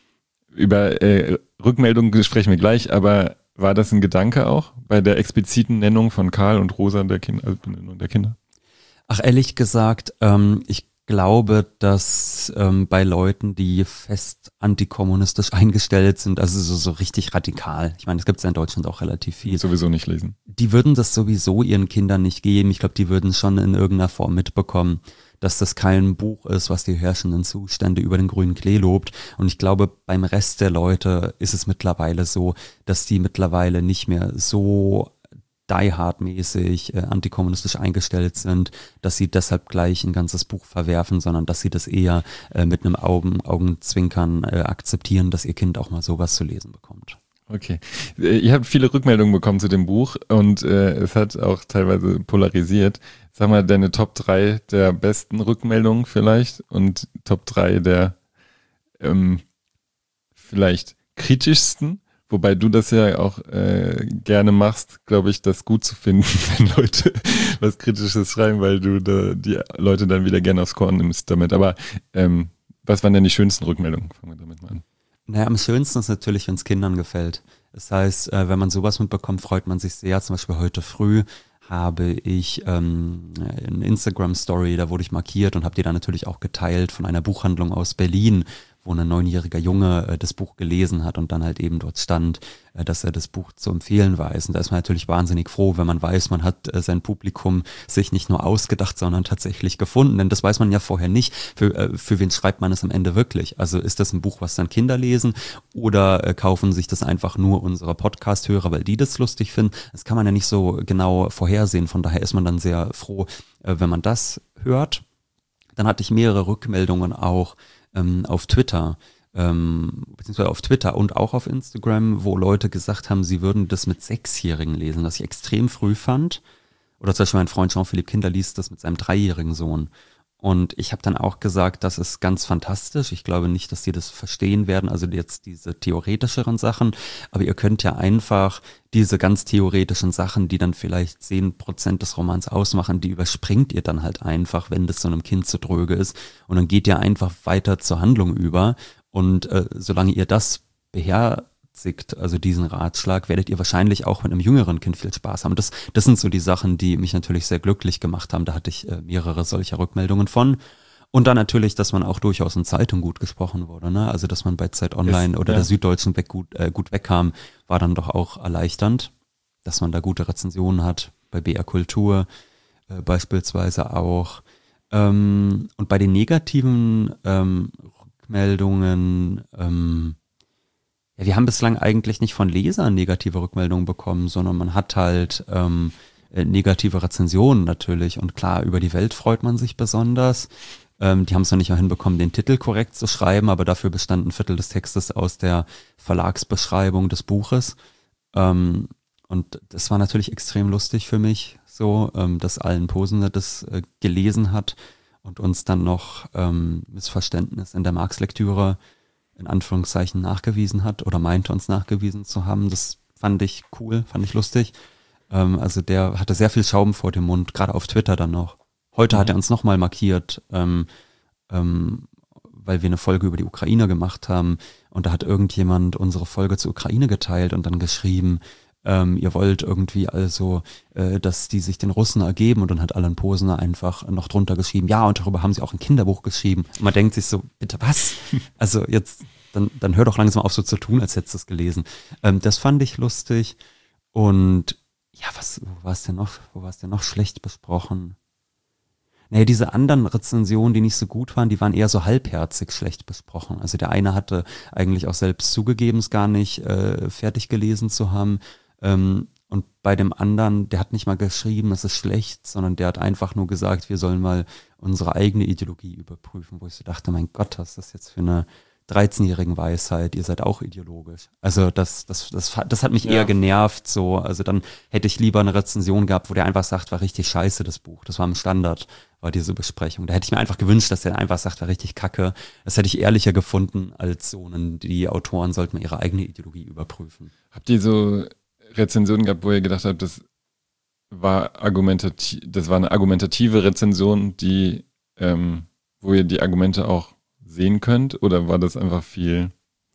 Über äh, Rückmeldungen sprechen wir gleich, aber war das ein Gedanke auch bei der expliziten Nennung von Karl und Rosa der Kinder, also Benennung der Kinder? Ach, ehrlich gesagt, ähm, ich glaube, dass ähm, bei Leuten, die fest antikommunistisch eingestellt sind, also so, so richtig radikal, ich meine, das gibt es ja in Deutschland auch relativ viel. Sowieso nicht lesen. Die würden das sowieso ihren Kindern nicht geben. Ich glaube, die würden schon in irgendeiner Form mitbekommen, dass das kein Buch ist, was die herrschenden Zustände über den grünen Klee lobt. Und ich glaube, beim Rest der Leute ist es mittlerweile so, dass die mittlerweile nicht mehr so die-hard-mäßig äh, antikommunistisch eingestellt sind, dass sie deshalb gleich ein ganzes Buch verwerfen, sondern dass sie das eher äh, mit einem Augen, Augenzwinkern äh, akzeptieren, dass ihr Kind auch mal sowas zu lesen bekommt. Okay. Ihr habt viele Rückmeldungen bekommen zu dem Buch und äh, es hat auch teilweise polarisiert. Sag mal, deine Top drei der besten Rückmeldungen vielleicht und Top drei der ähm, vielleicht kritischsten. Wobei du das ja auch äh, gerne machst, glaube ich, das gut zu finden, wenn Leute was Kritisches schreiben, weil du da die Leute dann wieder gerne aufs Korn nimmst damit. Aber ähm, was waren denn die schönsten Rückmeldungen? Fangen wir damit mal an. Naja, am schönsten ist natürlich, wenn es Kindern gefällt. Das heißt, äh, wenn man sowas mitbekommt, freut man sich sehr. Zum Beispiel heute früh habe ich ähm, eine Instagram-Story, da wurde ich markiert und habe die dann natürlich auch geteilt von einer Buchhandlung aus Berlin, wo ein neunjähriger Junge äh, das Buch gelesen hat und dann halt eben dort stand, äh, dass er das Buch zu empfehlen weiß. Und da ist man natürlich wahnsinnig froh, wenn man weiß, man hat äh, sein Publikum sich nicht nur ausgedacht, sondern tatsächlich gefunden. Denn das weiß man ja vorher nicht. Für, äh, für wen schreibt man es am Ende wirklich? Also ist das ein Buch, was dann Kinder lesen oder äh, kaufen sich das einfach nur unsere Podcast-Hörer, weil die das lustig finden? Das kann man ja nicht so genau vorhersehen. Von daher ist man dann sehr froh, äh, wenn man das hört. Dann hatte ich mehrere Rückmeldungen auch ähm, auf Twitter, ähm, beziehungsweise auf Twitter und auch auf Instagram, wo Leute gesagt haben, sie würden das mit Sechsjährigen lesen, was ich extrem früh fand. Oder zum Beispiel mein Freund Jean-Philippe Kinder liest das mit seinem dreijährigen Sohn. Und ich habe dann auch gesagt, das ist ganz fantastisch. Ich glaube nicht, dass die das verstehen werden, also jetzt diese theoretischeren Sachen. Aber ihr könnt ja einfach diese ganz theoretischen Sachen, die dann vielleicht zehn Prozent des Romans ausmachen, die überspringt ihr dann halt einfach, wenn das so einem Kind zu dröge ist. Und dann geht ihr einfach weiter zur Handlung über. Und äh, solange ihr das beherzigt, also diesen Ratschlag, werdet ihr wahrscheinlich auch mit einem jüngeren Kind viel Spaß haben. Das, das sind so die Sachen, die mich natürlich sehr glücklich gemacht haben. Da hatte ich äh, mehrere solcher Rückmeldungen von. Und dann natürlich, dass man auch durchaus in Zeitung gut gesprochen wurde. Ne? Also, dass man bei Zeit Online ist, oder ja. der Süddeutschen weg gut, äh, gut wegkam, war dann doch auch erleichternd, dass man da gute Rezensionen hat. Bei B R Kultur äh, beispielsweise auch. Ähm, und bei den negativen ähm, Rückmeldungen, ähm, ja, wir haben bislang eigentlich nicht von Lesern negative Rückmeldungen bekommen, sondern man hat halt ähm, negative Rezensionen natürlich. Und klar, über die Welt freut man sich besonders. Ähm, die haben es noch nicht mal hinbekommen, den Titel korrekt zu schreiben, aber dafür bestand ein Viertel des Textes aus der Verlagsbeschreibung des Buches. Ähm, und das war natürlich extrem lustig für mich, so, ähm, dass Allen Posener das äh, gelesen hat und uns dann noch ähm, Missverständnis in der Marx-Lektüre in Anführungszeichen nachgewiesen hat oder meinte uns nachgewiesen zu haben. Das fand ich cool, fand ich lustig. Ähm, also der hatte sehr viel Schaum vor dem Mund, gerade auf Twitter dann noch. Heute mhm. hat er uns nochmal markiert, ähm, ähm, weil wir eine Folge über die Ukraine gemacht haben und da hat irgendjemand unsere Folge zur Ukraine geteilt und dann geschrieben, ähm, ihr wollt irgendwie also, äh, dass die sich den Russen ergeben und dann hat Allen Posener einfach noch drunter geschrieben, ja und darüber haben sie auch ein Kinderbuch geschrieben. Und man denkt sich so, bitte was? Also jetzt, dann, dann hör doch langsam auf so zu tun, als hättest du es gelesen. Ähm, das fand ich lustig und ja, was, wo war es denn noch, wo war es denn noch schlecht besprochen? Nee, diese anderen Rezensionen, die nicht so gut waren, die waren eher so halbherzig schlecht besprochen. Also der eine hatte eigentlich auch selbst zugegeben, es gar nicht äh, fertig gelesen zu haben. Ähm, und bei dem anderen, der hat nicht mal geschrieben, es ist schlecht, sondern der hat einfach nur gesagt, wir sollen mal unsere eigene Ideologie überprüfen, wo ich so dachte, mein Gott, was ist das jetzt für eine dreizehnjährigen Weisheit, ihr seid auch ideologisch. Also das, das, das, das hat mich ja. eher genervt, so. Also dann hätte ich lieber eine Rezension gehabt, wo der einfach sagt, war richtig scheiße, das Buch. Das war im Standard, war diese Besprechung. Da hätte ich mir einfach gewünscht, dass der einfach sagt, war richtig kacke. Das hätte ich ehrlicher gefunden, als so einen, die Autoren sollten ihre eigene Ideologie überprüfen. Habt ihr so Rezensionen gehabt, wo ihr gedacht habt, das war argumentativ, das war eine argumentative Rezension, die, ähm, wo ihr die Argumente auch sehen könnt, oder war das einfach viel,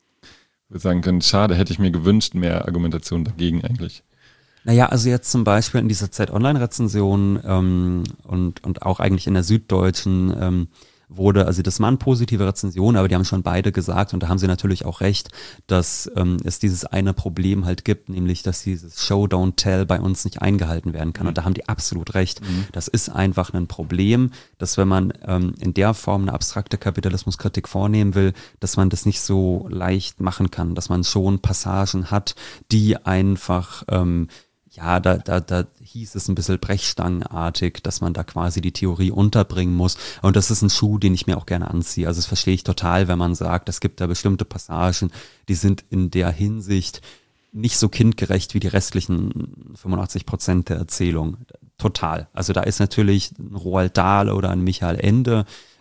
ich würde sagen können, schade, hätte ich mir gewünscht, mehr Argumentation dagegen eigentlich? Naja, also jetzt zum Beispiel in dieser Zeit-Online-Rezension ähm, und, und auch eigentlich in der Süddeutschen ähm, wurde, also das waren positive Rezensionen, aber die haben schon beide gesagt und da haben sie natürlich auch recht, dass ähm, es dieses eine Problem halt gibt, nämlich, dass dieses Show, Don't Tell bei uns nicht eingehalten werden kann. Mhm. Und da haben die absolut recht. Mhm. Das ist einfach ein Problem, dass wenn man ähm, in der Form eine abstrakte Kapitalismuskritik vornehmen will, dass man das nicht so leicht machen kann, dass man schon Passagen hat, die einfach ähm, ja, da, da, da hieß es ein bisschen brechstangenartig, dass man da quasi die Theorie unterbringen muss. Und das ist ein Schuh, den ich mir auch gerne anziehe. Also das verstehe ich total, wenn man sagt, es gibt da bestimmte Passagen, die sind in der Hinsicht nicht so kindgerecht wie die restlichen fünfundachtzig Prozent der Erzählung. Total. Also da ist natürlich ein Roald Dahl oder ein Michael Ende,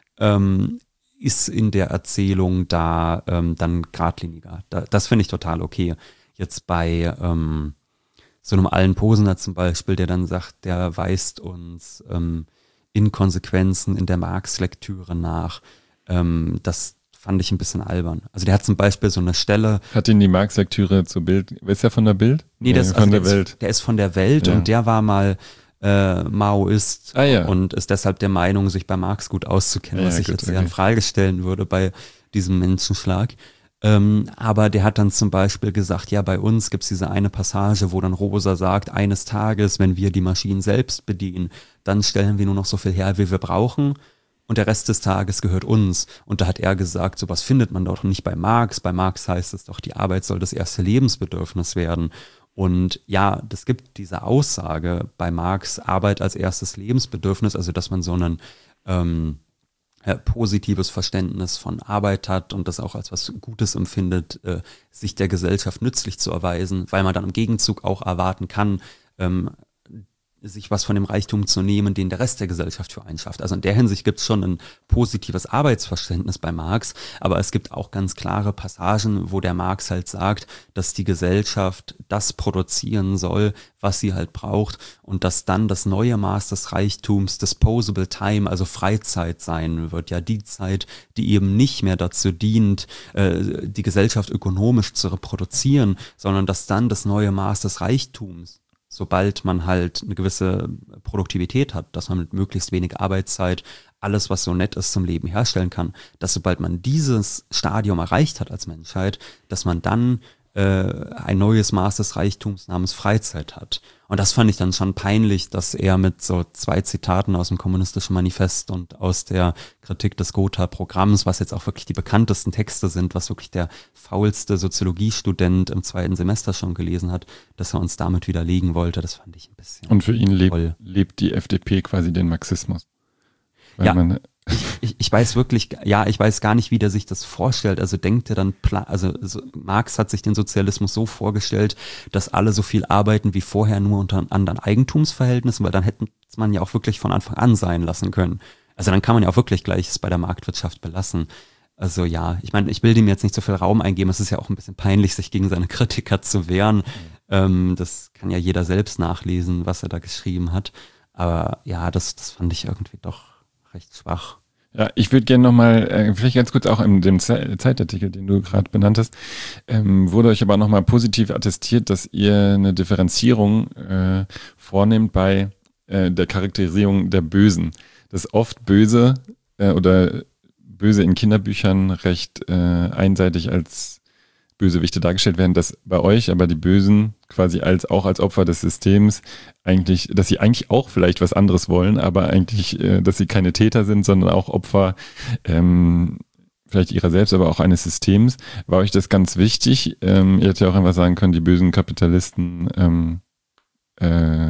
ähm, ist in der Erzählung da ähm, dann geradliniger. Da, das finde ich total okay. Jetzt bei ähm, so einem Allen Posener zum Beispiel, der dann sagt, der weist uns ähm, Inkonsequenzen in der Marx-Lektüre nach. Ähm, das fand ich ein bisschen albern. Also der hat zum Beispiel so eine Stelle. Hat ihn die Marx-Lektüre zur Bild, ist der von der Bild? Nee, das, von also der der Welt. Ist, der ist von der Welt ja. Und der war mal äh, Maoist ah, ja. und ist deshalb der Meinung, sich bei Marx gut auszukennen, ja, was ich gut, jetzt okay. eher in Frage stellen würde bei diesem Menschenschlag. Ähm, aber der hat dann zum Beispiel gesagt, ja, bei uns gibt's diese eine Passage, wo dann Rosa sagt, eines Tages, wenn wir die Maschinen selbst bedienen, dann stellen wir nur noch so viel her, wie wir brauchen und der Rest des Tages gehört uns. Und da hat er gesagt, sowas findet man doch nicht bei Marx. Bei Marx heißt es doch, die Arbeit soll das erste Lebensbedürfnis werden. Und ja, das gibt diese Aussage bei Marx, Arbeit als erstes Lebensbedürfnis, also dass man so einen ähm, positives Verständnis von Arbeit hat und das auch als was Gutes empfindet, äh, sich der Gesellschaft nützlich zu erweisen, weil man dann im Gegenzug auch erwarten kann, ähm, sich was von dem Reichtum zu nehmen, den der Rest der Gesellschaft für einen schafft. Also in der Hinsicht gibt es schon ein positives Arbeitsverständnis bei Marx, aber es gibt auch ganz klare Passagen, wo der Marx halt sagt, dass die Gesellschaft das produzieren soll, was sie halt braucht und dass dann das neue Maß des Reichtums disposable time, also Freizeit sein wird. Ja, die Zeit, die eben nicht mehr dazu dient, äh, die Gesellschaft ökonomisch zu reproduzieren, sondern dass dann das neue Maß des Reichtums, sobald man halt eine gewisse Produktivität hat, dass man mit möglichst wenig Arbeitszeit alles, was so nett ist, zum Leben herstellen kann, dass sobald man dieses Stadium erreicht hat als Menschheit, dass man dann äh, ein neues Maß des Reichtums namens Freizeit hat. Und das fand ich dann schon peinlich, dass er mit so zwei Zitaten aus dem Kommunistischen Manifest und aus der Kritik des Gotha-Programms, was jetzt auch wirklich die bekanntesten Texte sind, was wirklich der faulste Soziologiestudent im zweiten Semester schon gelesen hat, dass er uns damit widerlegen wollte. Das fand ich ein bisschen Und für ihn lebt, lebt die F D P quasi den Marxismus. Weil ja. man Ich, ich, ich weiß wirklich, ja, ich weiß gar nicht, wie der sich das vorstellt. Also denkt er dann, also so, Marx hat sich den Sozialismus so vorgestellt, dass alle so viel arbeiten wie vorher, nur unter anderen Eigentumsverhältnissen, weil dann hätte man ja auch wirklich von Anfang an sein lassen können. Also dann kann man ja auch wirklich gleich es bei der Marktwirtschaft belassen. Also ja, ich meine, ich will dem jetzt nicht so viel Raum eingeben. Es ist ja auch ein bisschen peinlich, sich gegen seine Kritiker zu wehren. Mhm. Ähm, das kann ja jeder selbst nachlesen, was er da geschrieben hat. Aber ja, das, das fand ich irgendwie doch recht schwach. Ja, ich würde gerne nochmal, äh, vielleicht ganz kurz auch in dem Ze- Zeitartikel, den du gerade benannt hast, ähm, wurde euch aber nochmal positiv attestiert, dass ihr eine Differenzierung äh, vornehmt bei äh, der Charakterisierung der Bösen. Dass oft Böse äh, oder Böse in Kinderbüchern recht äh, einseitig als Bösewichte dargestellt werden, dass bei euch aber die Bösen quasi als auch als Opfer des Systems eigentlich, dass sie eigentlich auch vielleicht was anderes wollen, aber eigentlich, äh, dass sie keine Täter sind, sondern auch Opfer ähm, vielleicht ihrer selbst, aber auch eines Systems. War euch das ganz wichtig? Ähm, ihr hättet ja auch einfach sagen können, die bösen Kapitalisten, ähm, äh,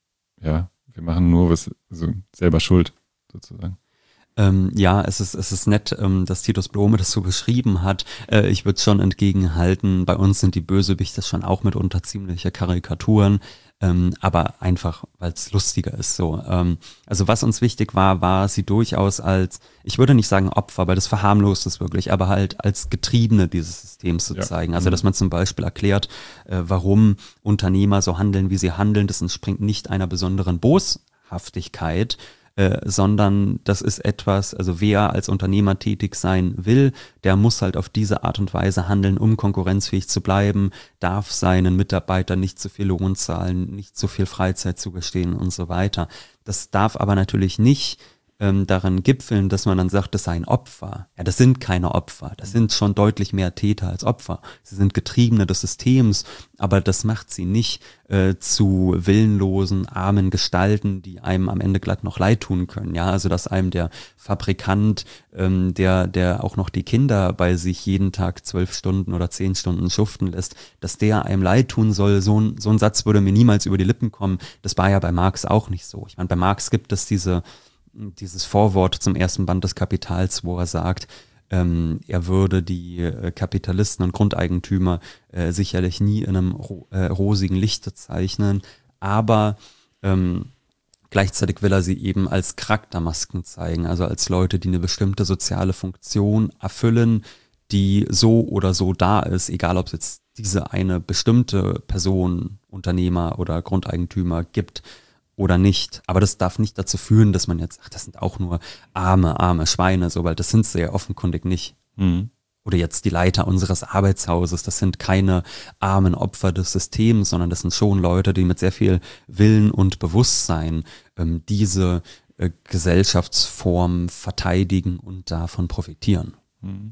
ja, wir machen nur was, also selber schuld, sozusagen. Ähm, ja, es ist, es ist nett, ähm, dass Titus Blome das so beschrieben hat. Äh, ich würde schon entgegenhalten, bei uns sind die Bösewichte schon auch mitunter ziemliche Karikaturen, ähm, aber einfach, weil es lustiger ist so. Ähm, also was uns wichtig war, war sie durchaus als, ich würde nicht sagen Opfer, weil das verharmlost es wirklich, aber halt als Getriebene dieses Systems zu ja. zeigen. Also dass man zum Beispiel erklärt, äh, warum Unternehmer so handeln, wie sie handeln. Das entspringt nicht einer besonderen Boshaftigkeit, Äh, sondern das ist etwas, also wer als Unternehmer tätig sein will, der muss halt auf diese Art und Weise handeln, um konkurrenzfähig zu bleiben, darf seinen Mitarbeitern nicht zu viel Lohn zahlen, nicht zu viel Freizeit zugestehen und so weiter. Das darf aber natürlich nicht ähm, darin gipfeln, dass man dann sagt, das seien Opfer. Ja, das sind keine Opfer, das sind schon deutlich mehr Täter als Opfer. Sie sind Getriebene des Systems, aber das macht sie nicht äh, zu willenlosen, armen Gestalten, die einem am Ende glatt noch leid tun können. Ja, also dass einem der Fabrikant, ähm, der der auch noch die Kinder bei sich jeden Tag zwölf Stunden oder zehn Stunden schuften lässt, dass der einem leid tun soll, so ein, so ein Satz würde mir niemals über die Lippen kommen. Das war ja bei Marx auch nicht so. Ich meine, bei Marx gibt es diese dieses Vorwort zum ersten Band des Kapitals, wo er sagt, ähm, er würde die äh, Kapitalisten und Grundeigentümer äh, sicherlich nie in einem ro- äh, rosigen Lichte zeichnen, aber ähm, gleichzeitig will er sie eben als Charaktermasken zeigen, also als Leute, die eine bestimmte soziale Funktion erfüllen, die so oder so da ist, egal ob es jetzt diese eine bestimmte Person, Unternehmer oder Grundeigentümer gibt oder nicht. Aber das darf nicht dazu führen, dass man jetzt, ach, das sind auch nur arme, arme Schweine, so, weil das sind sie ja offenkundig nicht. Mhm. Oder jetzt die Leiter unseres Arbeitshauses, das sind keine armen Opfer des Systems, sondern das sind schon Leute, die mit sehr viel Willen und Bewusstsein ähm, diese äh, Gesellschaftsform verteidigen und davon profitieren. Mhm.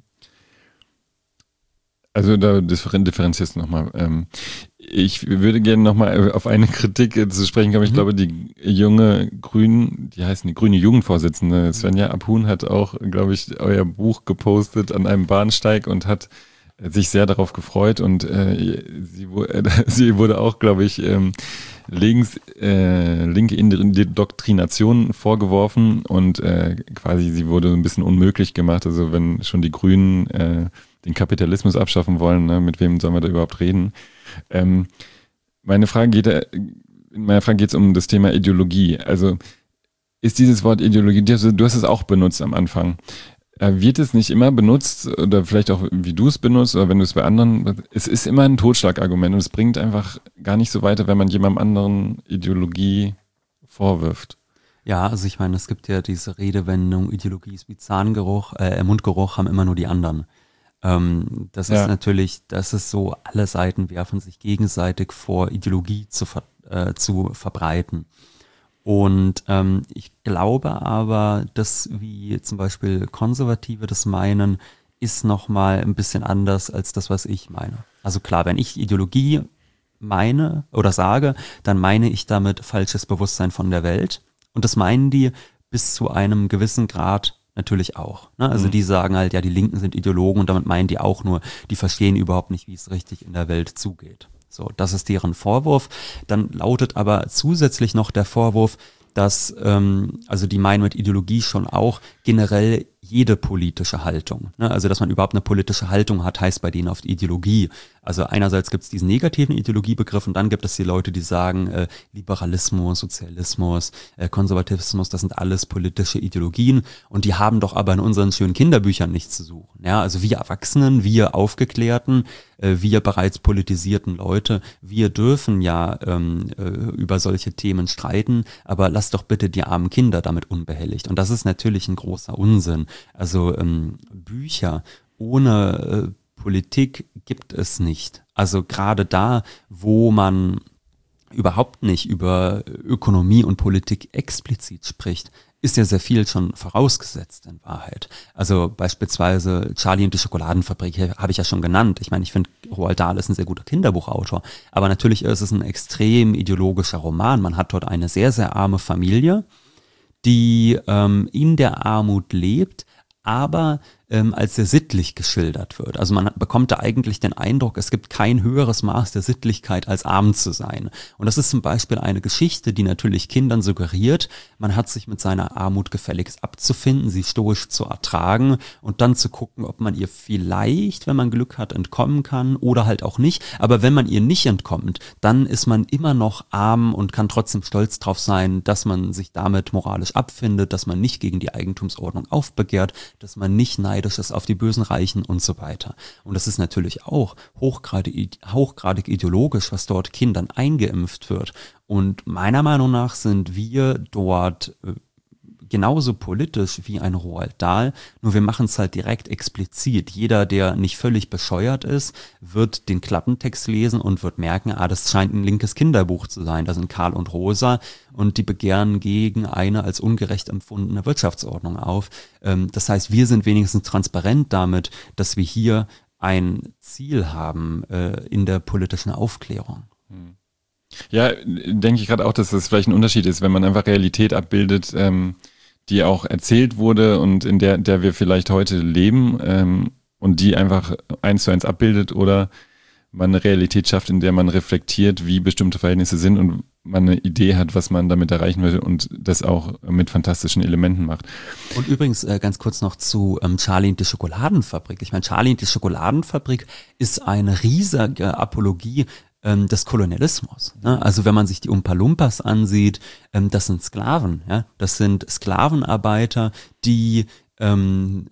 Also da differenzierst du nochmal. Ähm, ich würde gerne nochmal auf eine Kritik zu sprechen kommen. Ich mhm. glaube, die junge Grünen, die heißen die grüne Jugendvorsitzende, Svenja Abhuhn, hat auch, glaube ich, euer Buch gepostet an einem Bahnsteig und hat sich sehr darauf gefreut. Und äh, sie, äh, sie wurde auch, glaube ich, ähm, links, äh, linke Indoktrination vorgeworfen und äh, quasi sie wurde ein bisschen unmöglich gemacht. Also wenn schon die Grünen äh, den Kapitalismus abschaffen wollen, ne, mit wem sollen wir da überhaupt reden? Ähm, meine Frage geht, in meiner Frage geht es um das Thema Ideologie. Also ist dieses Wort Ideologie, du hast es auch benutzt am Anfang. Wird es nicht immer benutzt oder vielleicht auch wie du es benutzt oder wenn du es bei anderen, es ist immer ein Totschlagargument und es bringt einfach gar nicht so weiter, wenn man jemandem anderen Ideologie vorwirft. Ja, also ich meine, es gibt ja diese Redewendung, Ideologie ist wie Zahngeruch, äh, Mundgeruch haben immer nur die anderen. Ähm, das ja. ist natürlich, das ist so, alle Seiten werfen sich gegenseitig vor, Ideologie zu, ver, äh, zu verbreiten. Und ähm, ich glaube aber, dass wie zum Beispiel Konservative das meinen, ist nochmal ein bisschen anders als das, was ich meine. Also klar, wenn ich Ideologie meine oder sage, dann meine ich damit falsches Bewusstsein von der Welt. Und das meinen die bis zu einem gewissen Grad natürlich auch. Ne? Also mhm. die sagen halt, ja, die Linken sind Ideologen und damit meinen die auch nur, die verstehen überhaupt nicht, wie es richtig in der Welt zugeht. So, das ist deren Vorwurf. Dann lautet aber zusätzlich noch der Vorwurf, dass, ähm, also die meinen mit Ideologie schon auch generell jede politische Haltung. Ne? Also dass man überhaupt eine politische Haltung hat, heißt bei denen oft Ideologie. Also einerseits gibt es diesen negativen Ideologiebegriff und dann gibt es die Leute, die sagen, äh, Liberalismus, Sozialismus, äh, Konservatismus, das sind alles politische Ideologien und die haben doch aber in unseren schönen Kinderbüchern nichts zu suchen. Ja? Also wir Erwachsenen, wir Aufgeklärten, äh, wir bereits politisierten Leute, wir dürfen ja ähm, äh, über solche Themen streiten, aber lasst doch bitte die armen Kinder damit unbehelligt. Und das ist natürlich ein großer Unsinn. Also ähm, Bücher ohne äh, Politik gibt es nicht. Also gerade da, wo man überhaupt nicht über Ökonomie und Politik explizit spricht, ist ja sehr viel schon vorausgesetzt in Wahrheit. Also beispielsweise Charlie und die Schokoladenfabrik habe ich ja schon genannt. Ich meine, ich finde, Roald Dahl ist ein sehr guter Kinderbuchautor, aber natürlich ist es ein extrem ideologischer Roman. Man hat dort eine sehr, sehr arme Familie, die ähm, in der Armut lebt, aber ähm, als sehr sittlich geschildert wird. Also man bekommt da eigentlich den Eindruck, es gibt kein höheres Maß der Sittlichkeit, als arm zu sein. Und das ist zum Beispiel eine Geschichte, die natürlich Kindern suggeriert, man hat sich mit seiner Armut gefälligst abzufinden, sie stoisch zu ertragen und dann zu gucken, ob man ihr vielleicht, wenn man Glück hat, entkommen kann oder halt auch nicht. Aber wenn man ihr nicht entkommt, dann ist man immer noch arm und kann trotzdem stolz drauf sein, dass man sich damit moralisch abfindet, dass man nicht gegen die Eigentumsordnung aufbegehrt, dass man nicht neidisch ist auf die bösen Reichen und so weiter. Und das ist natürlich auch hochgradig, hochgradig ideologisch, was dort Kindern eingeimpft wird. Und meiner Meinung nach sind wir dort äh, genauso politisch wie ein Roald Dahl, nur wir machen es halt direkt explizit. Jeder, der nicht völlig bescheuert ist, wird den Klappentext lesen und wird merken, ah, das scheint ein linkes Kinderbuch zu sein. Da sind Karl und Rosa und die begehren gegen eine als ungerecht empfundene Wirtschaftsordnung auf. Ähm, das heißt, wir sind wenigstens transparent damit, dass wir hier ein Ziel haben äh, in der politischen Aufklärung. Ja, denke ich gerade auch, dass das vielleicht ein Unterschied ist, wenn man einfach Realität abbildet, ähm, die auch erzählt wurde und in der, der wir vielleicht heute leben ähm, und die einfach eins zu eins abbildet oder man eine Realität schafft, in der man reflektiert, wie bestimmte Verhältnisse sind und man eine Idee hat, was man damit erreichen will und das auch mit fantastischen Elementen macht. Und übrigens äh, ganz kurz noch zu ähm, Charlie und die Schokoladenfabrik. Ich meine, Charlie und die Schokoladenfabrik ist eine riesige Apologie ähm, des Kolonialismus. Ne? Also wenn man sich die Oompa Loompas ansieht, ähm, das sind Sklaven. Ja? Das sind Sklavenarbeiter, die ähm,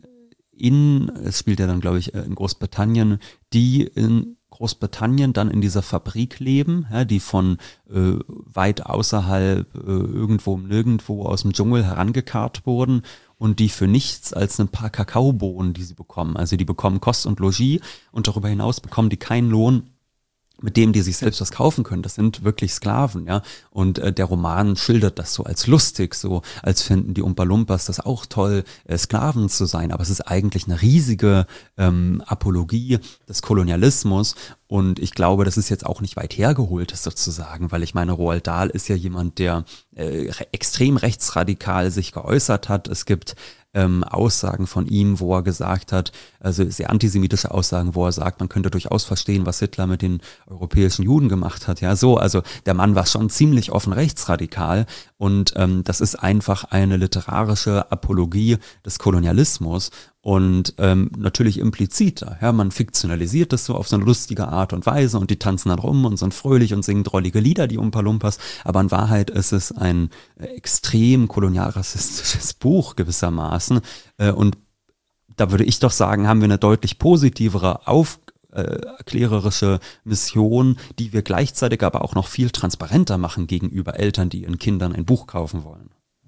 in, es spielt ja dann glaube ich in Großbritannien, die in Großbritannien dann in dieser Fabrik leben, ja, die von äh, weit außerhalb, äh, irgendwo nirgendwo aus dem Dschungel herangekarrt wurden und die für nichts als ein paar Kakaobohnen, die sie bekommen. Also die bekommen Kost und Logis und darüber hinaus bekommen die keinen Lohn, mit dem die sich selbst was kaufen können. Das sind wirklich Sklaven, ja. Und äh, der Roman schildert das so als lustig, so als finden die Oompa Loompas das auch toll, äh, Sklaven zu sein. Aber es ist eigentlich eine riesige ähm, Apologie des Kolonialismus. Und ich glaube, das ist jetzt auch nicht weit hergeholt, das sozusagen, weil ich meine, Roald Dahl ist ja jemand, der äh, extrem rechtsradikal sich geäußert hat. Es gibt Ähm, Aussagen von ihm, wo er gesagt hat, also sehr antisemitische Aussagen, wo er sagt, man könnte durchaus verstehen, was Hitler mit den europäischen Juden gemacht hat. Ja, so, also der Mann war schon ziemlich offen rechtsradikal und ähm, das ist einfach eine literarische Apologie des Kolonialismus und ähm, natürlich impliziter. Ja, man fiktionalisiert das so auf so eine lustige Art und Weise und die tanzen dann rum und sind fröhlich und singen drollige Lieder, die Oompa Loompas, aber in Wahrheit ist es ein äh, extrem kolonialrassistisches Buch gewissermaßen äh, und da würde ich doch sagen, haben wir eine deutlich positivere aufklärerische Mission, die wir gleichzeitig aber auch noch viel transparenter machen gegenüber Eltern, die ihren Kindern ein Buch kaufen wollen.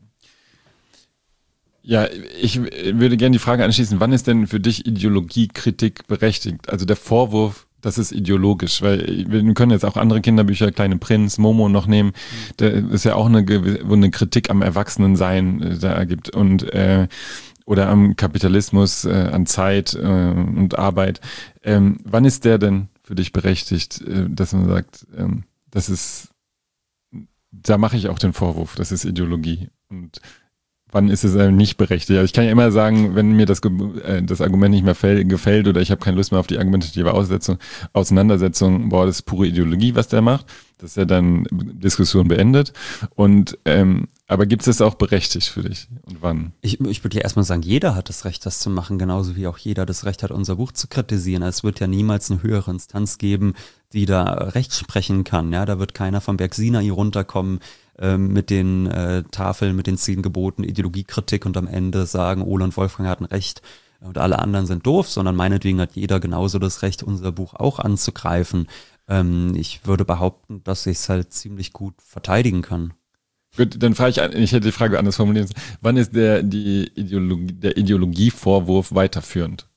Ja, ich würde gerne die Frage anschließen, wann ist denn für dich Ideologiekritik berechtigt? Also der Vorwurf, das ist ideologisch, weil wir können jetzt auch andere Kinderbücher, Kleine Prinz, Momo noch nehmen, da ist ja auch eine, wo eine Kritik am Erwachsenensein da gibt und äh, oder am Kapitalismus, äh, an Zeit äh, und Arbeit. Ähm, wann ist der denn für dich berechtigt, äh, dass man sagt, ähm, das ist, da mache ich auch den Vorwurf, das ist Ideologie und wann ist es nicht berechtigt? Also ich kann ja immer sagen, wenn mir das, äh, das Argument nicht mehr fäll, gefällt oder ich habe keine Lust mehr auf die argumentative Aussetzung, Auseinandersetzung, boah, das ist pure Ideologie, was der macht. Das ist ja dann Diskussion beendet. Und ähm, Aber gibt es das auch berechtigt für dich? Und wann? Ich, ich würde ja erstmal sagen, jeder hat das Recht, das zu machen, genauso wie auch jeder das Recht hat, unser Buch zu kritisieren. Es wird ja niemals eine höhere Instanz geben, die da Recht sprechen kann. Ja, da wird keiner vom Berg Sinai runterkommen äh, mit den äh, Tafeln, mit den zehn Geboten, Ideologiekritik und am Ende sagen, Ole und Wolfgang hatten Recht und alle anderen sind doof, sondern meinetwegen hat jeder genauso das Recht, unser Buch auch anzugreifen. Ähm, ich würde behaupten, dass ich es halt ziemlich gut verteidigen kann. Gut, dann frage ich, ich hätte die Frage anders formulieren müssen. Wann ist der, die Ideologie, der Ideologievorwurf weiterführend?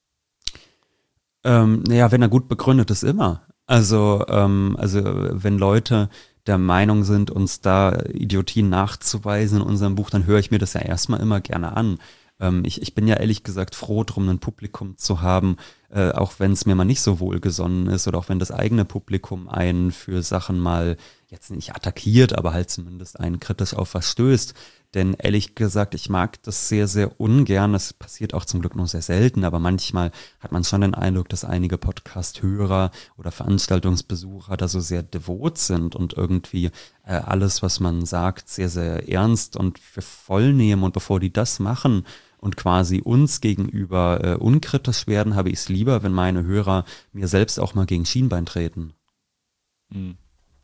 Ähm, naja, wenn er gut begründet ist, immer. Also, ähm, also wenn Leute der Meinung sind, uns da Idiotien nachzuweisen in unserem Buch, dann höre ich mir das ja erstmal immer gerne an. Ähm, ich, ich bin ja ehrlich gesagt froh drum, ein Publikum zu haben, äh, auch wenn es mir mal nicht so wohlgesonnen ist oder auch wenn das eigene Publikum einen für Sachen mal jetzt nicht attackiert, aber halt zumindest einen kritisch auf was stößt. Denn ehrlich gesagt, ich mag das sehr, sehr ungern. Das passiert auch zum Glück nur sehr selten, aber manchmal hat man schon den Eindruck, dass einige Podcast-Hörer oder Veranstaltungsbesucher da so sehr devot sind und irgendwie äh, alles, was man sagt, sehr, sehr ernst und für voll nehmen. Und bevor die das machen und quasi uns gegenüber äh, unkritisch werden, habe ich es lieber, wenn meine Hörer mir selbst auch mal gegen Schienbein treten. Mhm.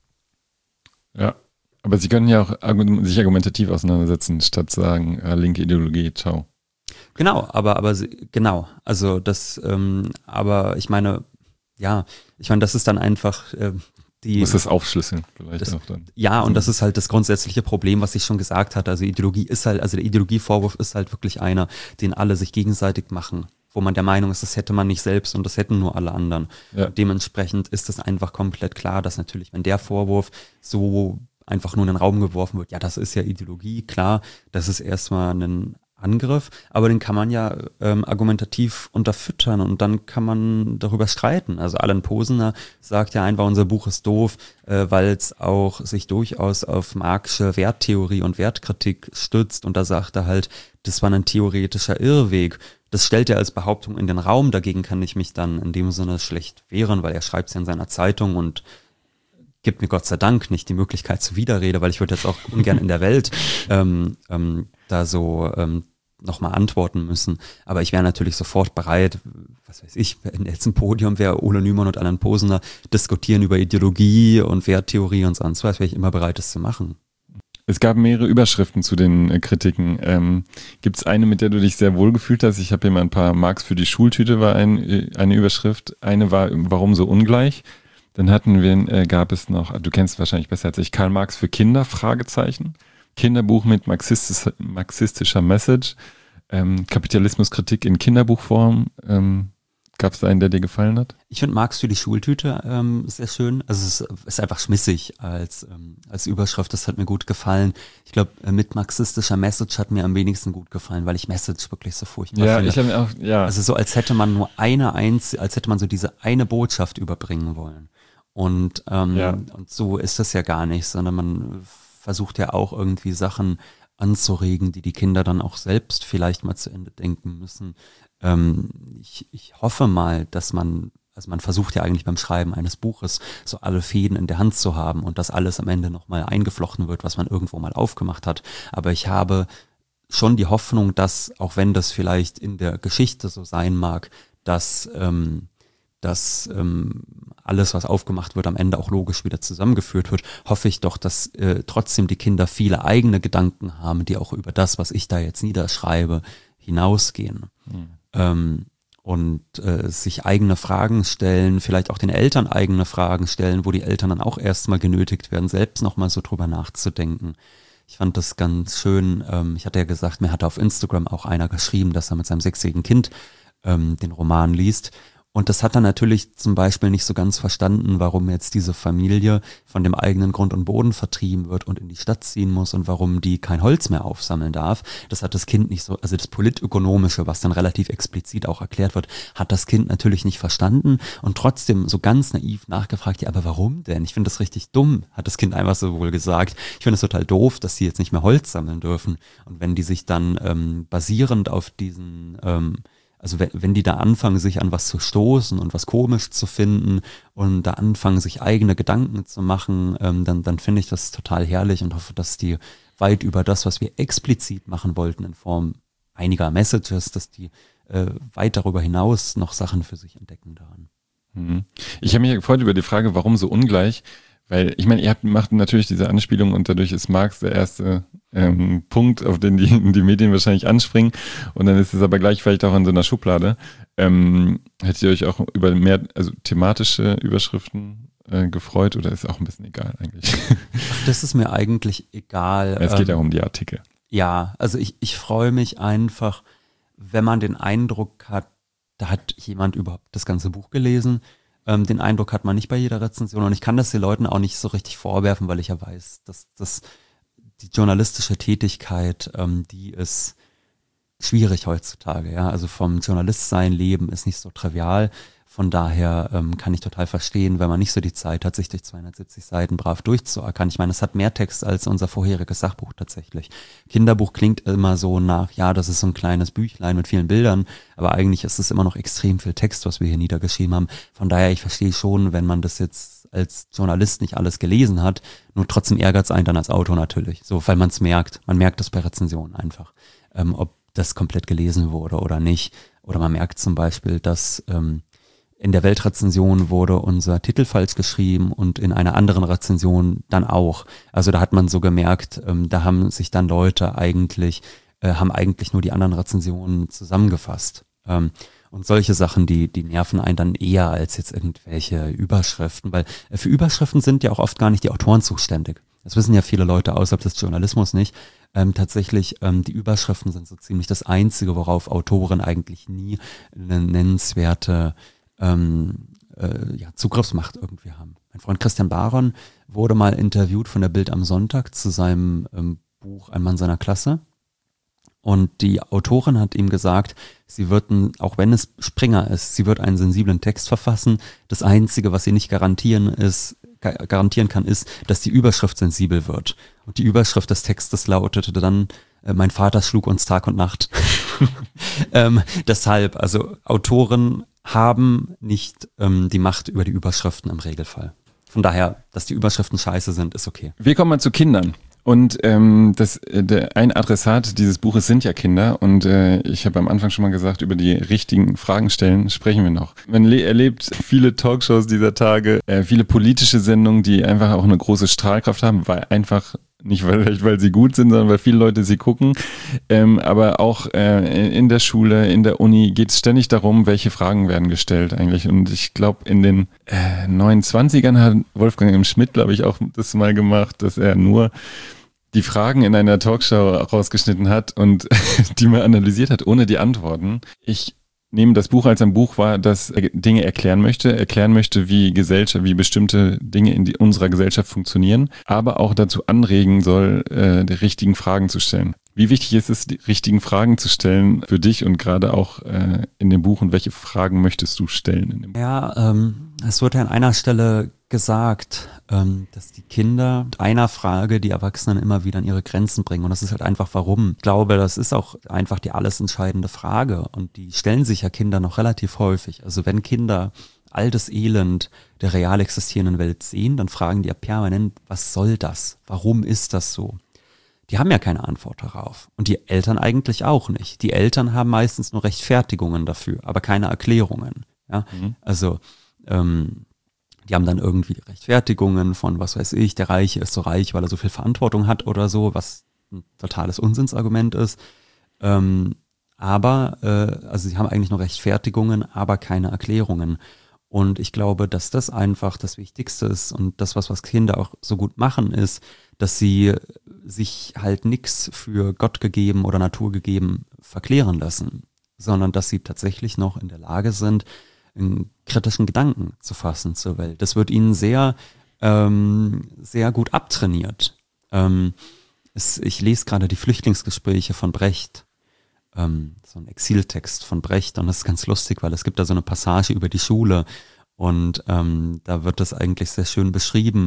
Ja, aber sie können ja auch argum- sich argumentativ auseinandersetzen, statt sagen, äh, linke Ideologie, ciao. Genau, aber, aber sie- genau, also das, ähm, aber ich meine, ja, ich meine, das ist dann einfach äh, die. Du musst das aufschlüsseln, vielleicht das, auch dann. Ja, und das ist halt das grundsätzliche Problem, was ich schon gesagt hatte. Also Ideologie ist halt, also der Ideologievorwurf ist halt wirklich einer, den alle sich gegenseitig machen, wo man der Meinung ist, das hätte man nicht selbst und das hätten nur alle anderen. Ja. Und dementsprechend ist es einfach komplett klar, dass natürlich, wenn der Vorwurf so einfach nur in den Raum geworfen wird, ja, das ist ja Ideologie, klar, das ist erstmal ein Angriff, aber den kann man ja ähm, argumentativ unterfüttern und dann kann man darüber streiten. Also Alan Posener sagt ja einfach, unser Buch ist doof, äh, weil es auch sich durchaus auf Marxische Werttheorie und Wertkritik stützt und da sagt er halt, das war ein theoretischer Irrweg. Das stellt er als Behauptung in den Raum, dagegen kann ich mich dann in dem Sinne schlecht wehren, weil er schreibt es ja in seiner Zeitung und gibt mir Gott sei Dank nicht die Möglichkeit zur Widerrede, weil ich würde jetzt auch ungern in der Welt ähm, ähm, da so ähm, nochmal antworten müssen. Aber ich wäre natürlich sofort bereit, was weiß ich, wenn jetzt ein Podium wäre, Ole Nümann und Alan Posener diskutieren über Ideologie und Werttheorie und sonst was, wäre ich immer bereit, das zu machen. Es gab mehrere Überschriften zu den äh, Kritiken. Ähm, Gibt es eine, mit der du dich sehr wohl gefühlt hast? Ich habe hier mal ein paar. Marx für die Schultüte war ein, eine Überschrift. Eine war, warum so ungleich? Dann hatten wir, äh, gab es noch, du kennst wahrscheinlich besser als ich, Karl Marx für Kinder, Fragezeichen. Kinderbuch mit marxistisch, marxistischer Message. Ähm, Kapitalismuskritik in Kinderbuchform. Ähm, Gab es da einen, der dir gefallen hat? Ich finde Marx für die Schultüte ähm, sehr schön. Also es ist, ist einfach schmissig als, ähm, als Überschrift. Das hat mir gut gefallen. Ich glaube, äh, mit marxistischer Message hat mir am wenigsten gut gefallen, weil ich Message wirklich so furchtbar ja, finde. Ich habe auch, ja, Also so, als hätte man nur eine einzige, als hätte man so diese eine Botschaft überbringen wollen. Und, ähm, ja. und so ist das ja gar nicht, sondern man versucht ja auch irgendwie Sachen anzuregen, die die Kinder dann auch selbst vielleicht mal zu Ende denken müssen. Ähm, ich, ich hoffe mal, dass man, also man versucht ja eigentlich beim Schreiben eines Buches so alle Fäden in der Hand zu haben und dass alles am Ende nochmal eingeflochten wird, was man irgendwo mal aufgemacht hat. Aber ich habe schon die Hoffnung, dass, auch wenn das vielleicht in der Geschichte so sein mag, dass, ähm, dass ähm, alles, was aufgemacht wird, am Ende auch logisch wieder zusammengeführt wird, hoffe ich doch, dass äh, trotzdem die Kinder viele eigene Gedanken haben, die auch über das, was ich da jetzt niederschreibe, hinausgehen. Mhm. Ähm, und äh, sich eigene Fragen stellen, vielleicht auch den Eltern eigene Fragen stellen, wo die Eltern dann auch erstmal genötigt werden, selbst nochmal so drüber nachzudenken. Ich fand das ganz schön. Ähm, ich hatte ja gesagt, mir hatte auf Instagram auch einer geschrieben, dass er mit seinem sechsjährigen Kind ähm, den Roman liest. Und das hat er natürlich zum Beispiel nicht so ganz verstanden, warum jetzt diese Familie von dem eigenen Grund und Boden vertrieben wird und in die Stadt ziehen muss und warum die kein Holz mehr aufsammeln darf. Das hat das Kind nicht so, also das Politökonomische, was dann relativ explizit auch erklärt wird, hat das Kind natürlich nicht verstanden und trotzdem so ganz naiv nachgefragt, ja, aber warum denn? Ich finde das richtig dumm, hat das Kind einfach so wohl gesagt. Ich finde es total doof, dass sie jetzt nicht mehr Holz sammeln dürfen. Und wenn die sich dann ähm, basierend auf diesen ähm, Also wenn, wenn die da anfangen, sich an was zu stoßen und was komisch zu finden und da anfangen, sich eigene Gedanken zu machen, ähm, dann, dann finde ich das total herrlich und hoffe, dass die weit über das, was wir explizit machen wollten in Form einiger Messages, dass die äh, weit darüber hinaus noch Sachen für sich entdecken daran. Mhm. Ich habe mich ja gefreut über die Frage, warum so ungleich? Weil, ich meine, ihr habt, macht natürlich diese Anspielung und dadurch ist Marx der erste ähm, Punkt, auf den die, die Medien wahrscheinlich anspringen und dann ist es aber gleich vielleicht auch in so einer Schublade. Ähm, hättet ihr euch auch über mehr, also thematische Überschriften äh, gefreut oder ist auch ein bisschen egal eigentlich? Ach, das ist mir eigentlich egal. Es geht ja ähm, um die Artikel. Ja, also ich, ich freue mich einfach, wenn man den Eindruck hat, da hat jemand überhaupt das ganze Buch gelesen. Ähm, den Eindruck hat man nicht bei jeder Rezension und ich kann das den Leuten auch nicht so richtig vorwerfen, weil ich ja weiß, dass, dass die journalistische Tätigkeit, ähm, die ist schwierig heutzutage. Ja, also vom Journalistsein leben ist nicht so trivial. Von daher ähm, kann ich total verstehen, wenn man nicht so die Zeit hat, sich durch zweihundertsiebzig Seiten brav durchzuackern. Ich meine, es hat mehr Text als unser vorheriges Sachbuch tatsächlich. Kinderbuch klingt immer so nach, ja, das ist so ein kleines Büchlein mit vielen Bildern, aber eigentlich ist es immer noch extrem viel Text, was wir hier niedergeschrieben haben. Von daher, ich verstehe schon, wenn man das jetzt als Journalist nicht alles gelesen hat, nur trotzdem ärgert es einen dann als Autor natürlich, so, weil man es merkt. Man merkt das bei Rezensionen einfach, ähm, ob das komplett gelesen wurde oder nicht. Oder man merkt zum Beispiel, dass ähm, in der Weltrezension wurde unser Titel falsch geschrieben und in einer anderen Rezension dann auch. Also da hat man so gemerkt, ähm, da haben sich dann Leute eigentlich, äh, haben eigentlich nur die anderen Rezensionen zusammengefasst. Ähm, und solche Sachen, die, die nerven einen dann eher als jetzt irgendwelche Überschriften, weil äh, für Überschriften sind ja auch oft gar nicht die Autoren zuständig. Das wissen ja viele Leute außerhalb des Journalismus nicht. Ähm, tatsächlich, ähm, die Überschriften sind so ziemlich das Einzige, worauf Autoren eigentlich nie eine nennenswerte Ähm, äh, ja, Zugriffsmacht irgendwie haben. Mein Freund Christian Baron wurde mal interviewt von der Bild am Sonntag zu seinem ähm, Buch Ein Mann seiner Klasse und die Autorin hat ihm gesagt, sie würden, auch wenn es Springer ist, sie wird einen sensiblen Text verfassen. Das Einzige, was sie nicht garantieren ist, garantieren kann, ist, dass die Überschrift sensibel wird. Und die Überschrift des Textes lautete dann, äh, mein Vater schlug uns Tag und Nacht. ähm, deshalb, also Autoren haben nicht ähm, die Macht über die Überschriften im Regelfall. Von daher, dass die Überschriften scheiße sind, ist okay. Wir kommen mal zu Kindern. Und ähm, das, der, ein Adressat dieses Buches sind ja Kinder. Und äh, ich habe am Anfang schon mal gesagt, über die richtigen Fragen stellen sprechen wir noch. Man le- erlebt viele Talkshows dieser Tage, äh, viele politische Sendungen, die einfach auch eine große Strahlkraft haben, weil einfach nicht weil, weil sie gut sind, sondern weil viele Leute sie gucken. Ähm, aber auch äh, in der Schule, in der Uni geht es ständig darum, welche Fragen werden gestellt eigentlich. Und ich glaube, in den äh, neunundzwanzigern hat Wolfgang M. Schmidt, glaube ich, auch das mal gemacht, dass er nur die Fragen in einer Talkshow rausgeschnitten hat und die mal analysiert hat, ohne die Antworten. Ich nehme das Buch als ein Buch wahr, das Dinge erklären möchte, erklären möchte, wie Gesellschaft, wie bestimmte Dinge in die, unserer Gesellschaft funktionieren, aber auch dazu anregen soll, äh, die richtigen Fragen zu stellen. Wie wichtig ist es, die richtigen Fragen zu stellen für dich und gerade auch äh, in dem Buch, und welche Fragen möchtest du stellen in dem Buch? Ja, ähm, es wird ja an einer Stelle gesagt, ähm, dass die Kinder mit einer Frage die Erwachsenen immer wieder an ihre Grenzen bringen. Und das ist halt einfach, warum. Ich glaube, das ist auch einfach die alles entscheidende Frage. Und die stellen sich ja Kinder noch relativ häufig. Also wenn Kinder all das Elend der real existierenden Welt sehen, dann fragen die ja permanent, was soll das? Warum ist das so? Die haben ja keine Antwort darauf. Und die Eltern eigentlich auch nicht. Die Eltern haben meistens nur Rechtfertigungen dafür, aber keine Erklärungen. Ja? Mhm. Also ähm, die haben dann irgendwie Rechtfertigungen von, was weiß ich, der Reiche ist so reich, weil er so viel Verantwortung hat oder so, was ein totales Unsinnsargument ist. Ähm, aber, äh, also sie haben eigentlich nur Rechtfertigungen, aber keine Erklärungen. Und ich glaube, dass das einfach das Wichtigste ist und das, was, was Kinder auch so gut machen, ist, dass sie sich halt nichts für Gott gegeben oder Natur gegeben verklären lassen, sondern dass sie tatsächlich noch in der Lage sind, einen kritischen Gedanken zu fassen zur Welt. Das wird ihnen sehr, ähm, sehr gut abtrainiert. Ähm, es, ich lese gerade die Flüchtlingsgespräche von Brecht, ähm, so ein Exiltext von Brecht, und das ist ganz lustig, weil es gibt da so eine Passage über die Schule und ähm, da wird das eigentlich sehr schön beschrieben,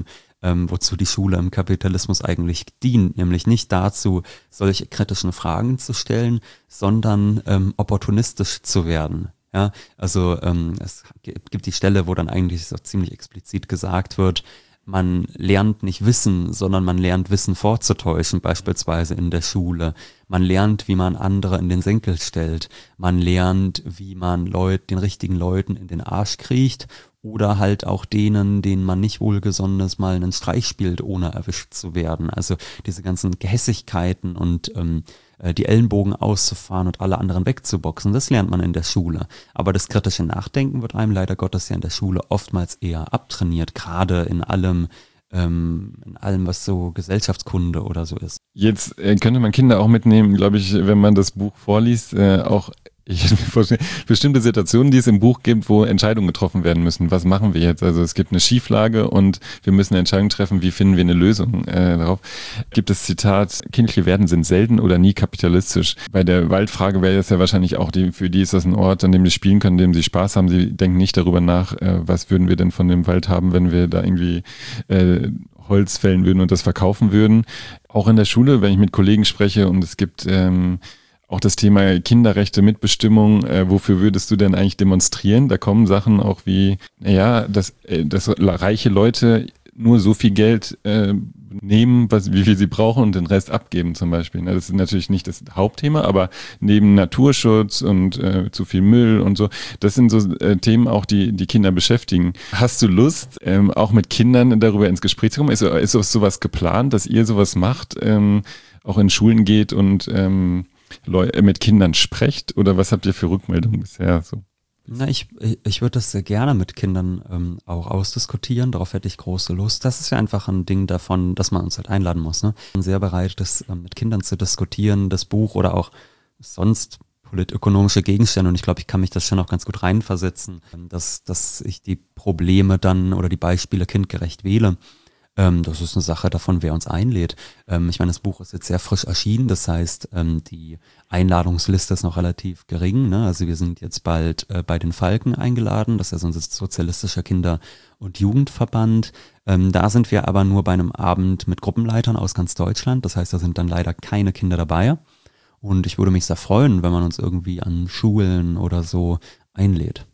ähm, wozu die Schule im Kapitalismus eigentlich dient, nämlich nicht dazu, solche kritischen Fragen zu stellen, sondern ähm, opportunistisch zu werden. Ja, also ähm, es gibt die Stelle, wo dann eigentlich so ziemlich explizit gesagt wird, man lernt nicht Wissen, sondern man lernt Wissen vorzutäuschen, beispielsweise in der Schule. Man lernt, wie man andere in den Senkel stellt. Man lernt, wie man Leut, den richtigen Leuten in den Arsch kriecht oder halt auch denen, denen man nicht wohlgesonnen ist, mal einen Streich spielt, ohne erwischt zu werden. Also diese ganzen Gehässigkeiten und ähm, die Ellenbogen auszufahren und alle anderen wegzuboxen, das lernt man in der Schule. Aber das kritische Nachdenken wird einem leider Gottes ja in der Schule oftmals eher abtrainiert, gerade in allem, ähm, in allem, was so Gesellschaftskunde oder so ist. Jetzt äh, könnte man Kinder auch mitnehmen, glaube ich, wenn man das Buch vorliest, äh, auch ich kann mir vorstellen, bestimmte Situationen, die es im Buch gibt, wo Entscheidungen getroffen werden müssen. Was machen wir jetzt? Also es gibt eine Schieflage und wir müssen eine Entscheidung treffen, wie finden wir eine Lösung äh, darauf. Gibt das Zitat, kindliche Werden sind selten oder nie kapitalistisch. Bei der Waldfrage wäre das ja wahrscheinlich auch, die, für die ist das ein Ort, an dem sie spielen können, an dem sie Spaß haben. Sie denken nicht darüber nach, äh, was würden wir denn von dem Wald haben, wenn wir da irgendwie äh, Holz fällen würden und das verkaufen würden. Auch in der Schule, wenn ich mit Kollegen spreche und es gibt ähm, auch das Thema Kinderrechte, Mitbestimmung, äh, wofür würdest du denn eigentlich demonstrieren? Da kommen Sachen auch wie, naja, dass, äh, dass reiche Leute nur so viel Geld äh, nehmen, was, wie viel sie brauchen und den Rest abgeben zum Beispiel. Na, das ist natürlich nicht das Hauptthema, aber neben Naturschutz und äh, zu viel Müll und so, das sind so äh, Themen auch, die die Kinder beschäftigen. Hast du Lust, ähm, auch mit Kindern darüber ins Gespräch zu kommen? Ist, ist sowas geplant, dass ihr sowas macht, ähm, auch in Schulen geht und ähm, mit Kindern sprecht oder was habt ihr für Rückmeldungen bisher so? Na, ich, ich würde das sehr gerne mit Kindern ähm, auch ausdiskutieren, darauf hätte ich große Lust. Das ist ja einfach ein Ding davon, dass man uns halt einladen muss. Ne? Ich bin sehr bereit, das ähm, mit Kindern zu diskutieren, das Buch oder auch sonst politökonomische Gegenstände, und ich glaube, ich kann mich das schon auch ganz gut reinversetzen, dass, dass ich die Probleme dann oder die Beispiele kindgerecht wähle. Ähm, das ist eine Sache davon, wer uns einlädt. Ähm, ich meine, das Buch ist jetzt sehr frisch erschienen, das heißt, ähm, die Einladungsliste ist noch relativ gering. Ne? Also wir sind jetzt bald äh, bei den Falken eingeladen, das ist ja so ein sozialistischer Kinder- und Jugendverband. Ähm, da sind wir aber nur bei einem Abend mit Gruppenleitern aus ganz Deutschland, das heißt, da sind dann leider keine Kinder dabei. Und ich würde mich sehr freuen, wenn man uns irgendwie an Schulen oder so einlädt.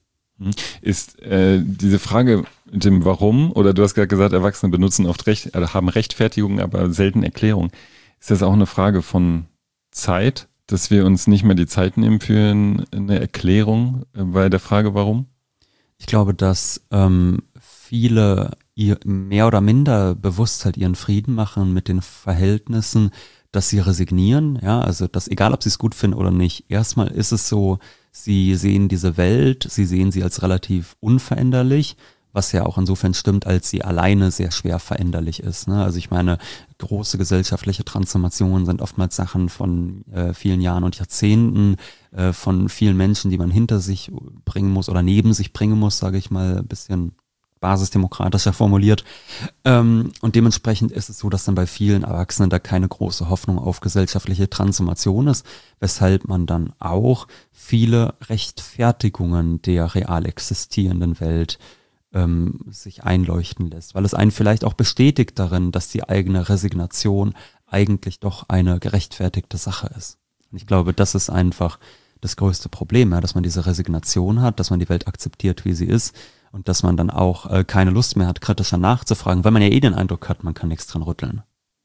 Ist äh, diese Frage mit dem Warum, oder du hast gerade gesagt, Erwachsene benutzen oft Recht, also haben Rechtfertigungen, aber selten Erklärung. Ist das auch eine Frage von Zeit, dass wir uns nicht mehr die Zeit nehmen für eine Erklärung bei der Frage Warum? Ich glaube, dass ähm, viele ihr mehr oder minder bewusst halt ihren Frieden machen mit den Verhältnissen, dass sie resignieren, ja, also dass egal, ob sie es gut finden oder nicht, erstmal ist es so, sie sehen diese Welt, sie sehen sie als relativ unveränderlich, was ja auch insofern stimmt, als sie alleine sehr schwer veränderlich ist. Ne? Also ich meine, große gesellschaftliche Transformationen sind oftmals Sachen von äh, vielen Jahren und Jahrzehnten, äh, von vielen Menschen, die man hinter sich bringen muss oder neben sich bringen muss, sage ich mal, ein bisschen basisdemokratischer formuliert. Ähm, und dementsprechend ist es so, dass dann bei vielen Erwachsenen da keine große Hoffnung auf gesellschaftliche Transformation ist, weshalb man dann auch viele Rechtfertigungen der real existierenden Welt ähm, sich einleuchten lässt, weil es einen vielleicht auch bestätigt darin, dass die eigene Resignation eigentlich doch eine gerechtfertigte Sache ist. Und ich glaube, das ist einfach das größte Problem, ja, dass man diese Resignation hat, dass man die Welt akzeptiert, wie sie ist, und dass man dann auch äh, keine Lust mehr hat, kritischer nachzufragen, weil man ja eh den Eindruck hat, man kann nichts dran rütteln.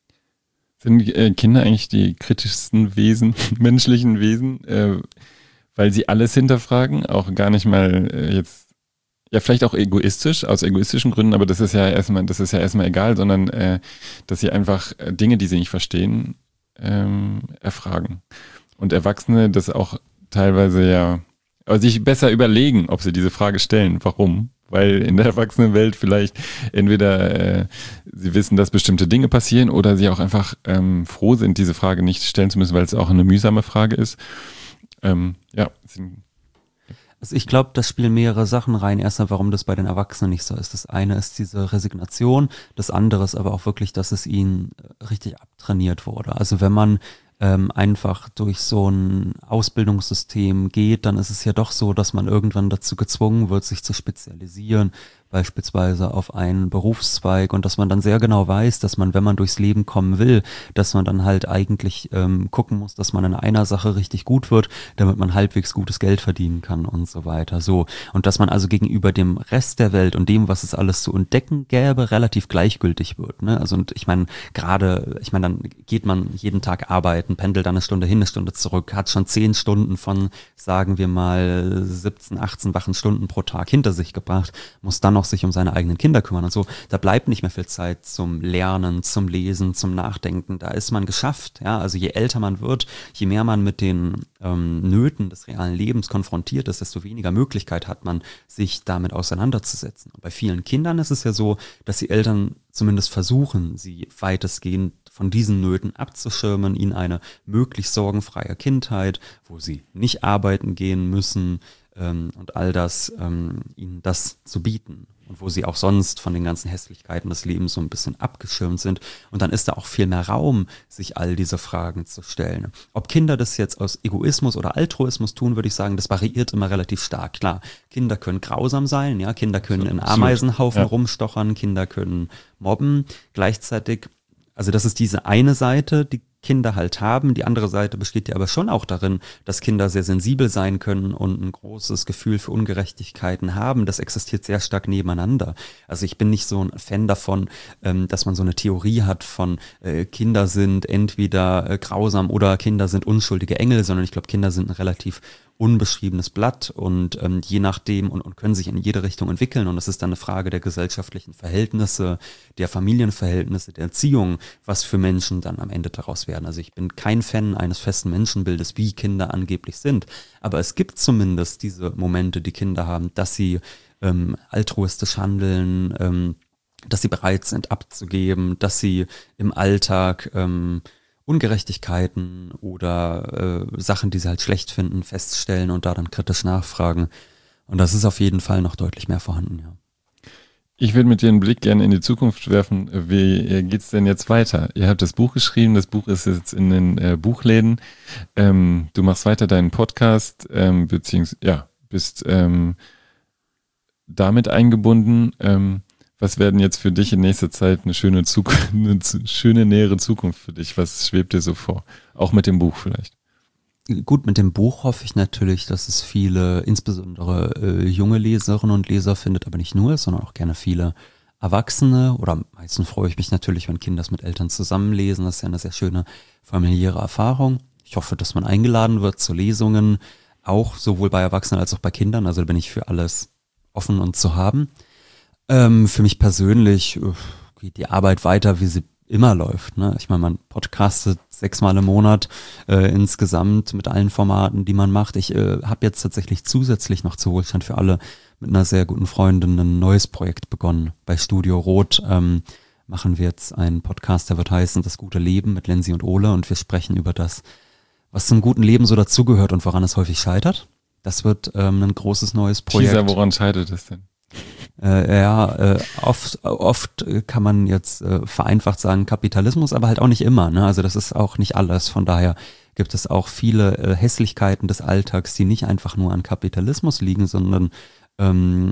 Sind äh, Kinder eigentlich die kritischsten Wesen, menschlichen Wesen, äh, weil sie alles hinterfragen, auch gar nicht mal äh, jetzt, ja vielleicht auch egoistisch, aus egoistischen Gründen, aber das ist ja erstmal, das ist ja erstmal egal, sondern äh, dass sie einfach äh, Dinge, die sie nicht verstehen, ähm, erfragen. Und Erwachsene das auch teilweise ja, aber sich besser überlegen, ob sie diese Frage stellen. Warum? Weil in der Erwachsenenwelt vielleicht entweder äh, sie wissen, dass bestimmte Dinge passieren oder sie auch einfach ähm, froh sind, diese Frage nicht stellen zu müssen, weil es auch eine mühsame Frage ist. Ähm, ja. Also ich glaube, da spielen mehrere Sachen rein. Erstmal, warum das bei den Erwachsenen nicht so ist. Das eine ist diese Resignation, das andere ist aber auch wirklich, dass es ihnen richtig abtrainiert wurde. Also wenn man ähm, einfach durch so ein Ausbildungssystem geht, dann ist es ja doch so, dass man irgendwann dazu gezwungen wird, sich zu spezialisieren, beispielsweise auf einen Berufszweig und dass man dann sehr genau weiß, dass man, wenn man durchs Leben kommen will, dass man dann halt eigentlich ähm, gucken muss, dass man in einer Sache richtig gut wird, damit man halbwegs gutes Geld verdienen kann und so weiter. So. Und dass man also gegenüber dem Rest der Welt und dem, was es alles zu entdecken gäbe, relativ gleichgültig wird. Ne? Also und ich meine, gerade, ich meine, dann geht man jeden Tag arbeiten, pendelt dann eine Stunde hin, eine Stunde zurück, hat schon zehn Stunden von, sagen wir mal, siebzehn, achtzehn wachen Stunden pro Tag hinter sich gebracht, muss dann noch sich um seine eigenen Kinder kümmern und so. Da bleibt nicht mehr viel Zeit zum Lernen, zum Lesen, zum Nachdenken. Da ist man geschafft. Ja? Also je älter man wird, je mehr man mit den ähm, Nöten des realen Lebens konfrontiert ist, desto weniger Möglichkeit hat man, sich damit auseinanderzusetzen. Und bei vielen Kindern ist es ja so, dass die Eltern zumindest versuchen, sie weitestgehend von diesen Nöten abzuschirmen, ihnen eine möglichst sorgenfreie Kindheit, wo sie nicht arbeiten gehen müssen, und all das, ähm, ihnen das zu bieten und wo sie auch sonst von den ganzen Hässlichkeiten des Lebens so ein bisschen abgeschirmt sind. Und dann ist da auch viel mehr Raum, sich all diese Fragen zu stellen. Ob Kinder das jetzt aus Egoismus oder Altruismus tun, würde ich sagen, das variiert immer relativ stark. Klar, Kinder können grausam sein, ja, Kinder können in Ameisenhaufen ja. rumstochern, Kinder können mobben. Gleichzeitig, also das ist diese eine Seite, die Kinder halt haben. Die andere Seite besteht ja aber schon auch darin, dass Kinder sehr sensibel sein können und ein großes Gefühl für Ungerechtigkeiten haben. Das existiert sehr stark nebeneinander. Also ich bin nicht so ein Fan davon, dass man so eine Theorie hat von Kinder sind entweder grausam oder Kinder sind unschuldige Engel, sondern ich glaube, Kinder sind ein relativ unbeschriebenes Blatt und ähm, je nachdem und, und können sich in jede Richtung entwickeln und es ist dann eine Frage der gesellschaftlichen Verhältnisse, der Familienverhältnisse, der Erziehung, was für Menschen dann am Ende daraus werden. Also ich bin kein Fan eines festen Menschenbildes, wie Kinder angeblich sind, aber es gibt zumindest diese Momente, die Kinder haben, dass sie ähm, altruistisch handeln, ähm, dass sie bereit sind abzugeben, dass sie im Alltag ähm, Ungerechtigkeiten oder äh, Sachen, die sie halt schlecht finden, feststellen und da dann kritisch nachfragen. Und das ist auf jeden Fall noch deutlich mehr vorhanden, ja. Ich würde mit dir einen Blick gerne in die Zukunft werfen. Wie geht's denn jetzt weiter? Ihr habt das Buch geschrieben, das Buch ist jetzt in den äh, Buchläden. Ähm, du machst weiter deinen Podcast, ähm, beziehungsweise, ja, bist ähm, damit eingebunden. Ähm, Was werden jetzt für dich in nächster Zeit eine schöne Zukunft, eine schöne nähere Zukunft für dich? Was schwebt dir so vor? Auch mit dem Buch vielleicht. Gut, mit dem Buch hoffe ich natürlich, dass es viele, insbesondere äh, junge Leserinnen und Leser findet, aber nicht nur, sondern auch gerne viele Erwachsene. Oder am meisten freue ich mich natürlich, wenn Kinder das mit Eltern zusammenlesen. Das ist ja eine sehr schöne familiäre Erfahrung. Ich hoffe, dass man eingeladen wird zu Lesungen, auch sowohl bei Erwachsenen als auch bei Kindern. Also da bin ich für alles offen und zu haben. Ähm, für mich persönlich äh, geht die Arbeit weiter, wie sie immer läuft. Ne? Ich meine, man podcastet sechsmal im Monat äh, insgesamt mit allen Formaten, die man macht. Ich äh, habe jetzt tatsächlich zusätzlich noch zu Wohlstand für alle mit einer sehr guten Freundin ein neues Projekt begonnen. Bei Studio Rot ähm, machen wir jetzt einen Podcast, der wird heißen Das gute Leben mit Lensi und Ole und wir sprechen über das, was zum guten Leben so dazugehört und woran es häufig scheitert. Das wird ähm, ein großes neues Projekt. Teaser, woran scheitert es denn? Äh, ja, äh, oft, oft kann man jetzt äh, vereinfacht sagen Kapitalismus, aber halt auch nicht immer. Ne? Also das ist auch nicht alles. Von daher gibt es auch viele äh, Hässlichkeiten des Alltags, die nicht einfach nur an Kapitalismus liegen, sondern ähm,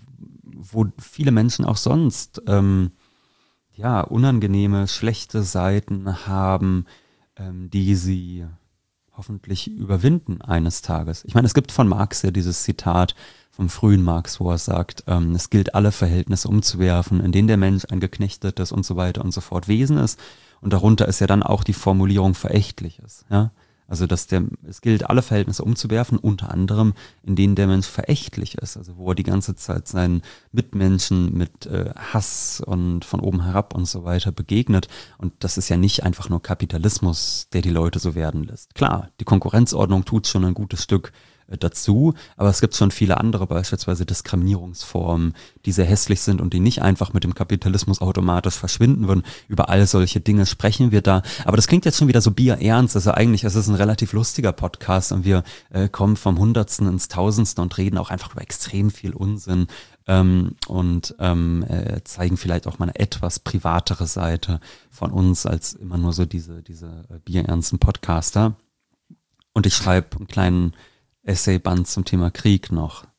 wo viele Menschen auch sonst ähm, ja unangenehme, schlechte Seiten haben, ähm, die sie hoffentlich überwinden eines Tages. Ich meine, es gibt von Marx ja dieses Zitat vom frühen Marx, wo er sagt, ähm, es gilt, alle Verhältnisse umzuwerfen, in denen der Mensch ein geknechtetes und so weiter und so fort Wesen ist. Und darunter ist ja dann auch die Formulierung Verächtliches. Ja? Also dass der, es gilt, alle Verhältnisse umzuwerfen, unter anderem, in denen der Mensch verächtlich ist. Also wo er die ganze Zeit seinen Mitmenschen mit äh, Hass und von oben herab und so weiter begegnet. Und das ist ja nicht einfach nur Kapitalismus, der die Leute so werden lässt. Klar, die Konkurrenzordnung tut schon ein gutes Stück dazu, aber es gibt schon viele andere, beispielsweise Diskriminierungsformen, die sehr hässlich sind und die nicht einfach mit dem Kapitalismus automatisch verschwinden würden. Über all solche Dinge sprechen wir da, aber das klingt jetzt schon wieder so bierernst, also eigentlich ist es ein relativ lustiger Podcast und wir äh, kommen vom Hundertsten ins Tausendste und reden auch einfach über extrem viel Unsinn ähm, und ähm, äh, zeigen vielleicht auch mal eine etwas privatere Seite von uns als immer nur so diese, diese äh, bierernsten Podcaster. Und ich schreibe einen kleinen Essayband zum Thema Krieg noch.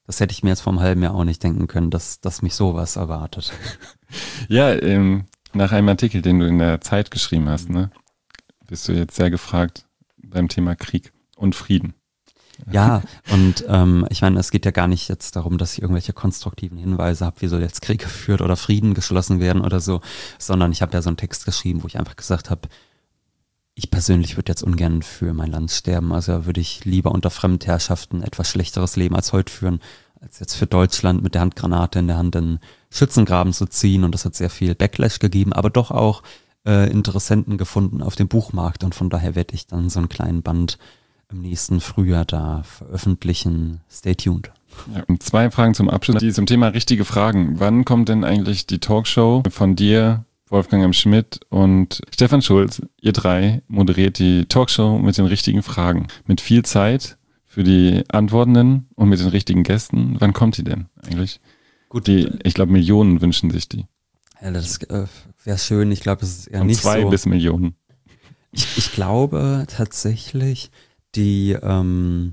Das hätte ich mir jetzt vor einem halben Jahr auch nicht denken können, dass, dass mich sowas erwartet. Ja, ähm, nach einem Artikel, den du in der Zeit geschrieben hast, ne, bist du jetzt sehr gefragt beim Thema Krieg und Frieden. Ja, und ähm, ich meine, es geht ja gar nicht jetzt darum, dass ich irgendwelche konstruktiven Hinweise habe, wie soll jetzt Krieg geführt oder Frieden geschlossen werden oder so, sondern ich habe ja so einen Text geschrieben, wo ich einfach gesagt habe, ich persönlich würde jetzt ungern für mein Land sterben, also würde ich lieber unter Fremdherrschaften etwas schlechteres Leben als heute führen, als jetzt für Deutschland mit der Handgranate in der Hand einen Schützengraben zu ziehen, und das hat sehr viel Backlash gegeben, aber doch auch äh, Interessenten gefunden auf dem Buchmarkt, und von daher werde ich dann so einen kleinen Band im nächsten Frühjahr da veröffentlichen. Stay tuned. Ja, und zwei Fragen zum Abschluss, die zum Thema richtige Fragen. Wann kommt denn eigentlich die Talkshow von dir, Wolfgang M. Schmidt und Stefan Schulz? Ihr drei moderiert die Talkshow mit den richtigen Fragen. Mit viel Zeit für die Antwortenden und mit den richtigen Gästen. Wann kommt die denn eigentlich? Gut, die, ich glaube, Millionen wünschen sich die. Ja, das äh, wäre schön. Ich glaube, es ist eher und nicht zwei so. bis Millionen. Ich, ich glaube tatsächlich, die ähm,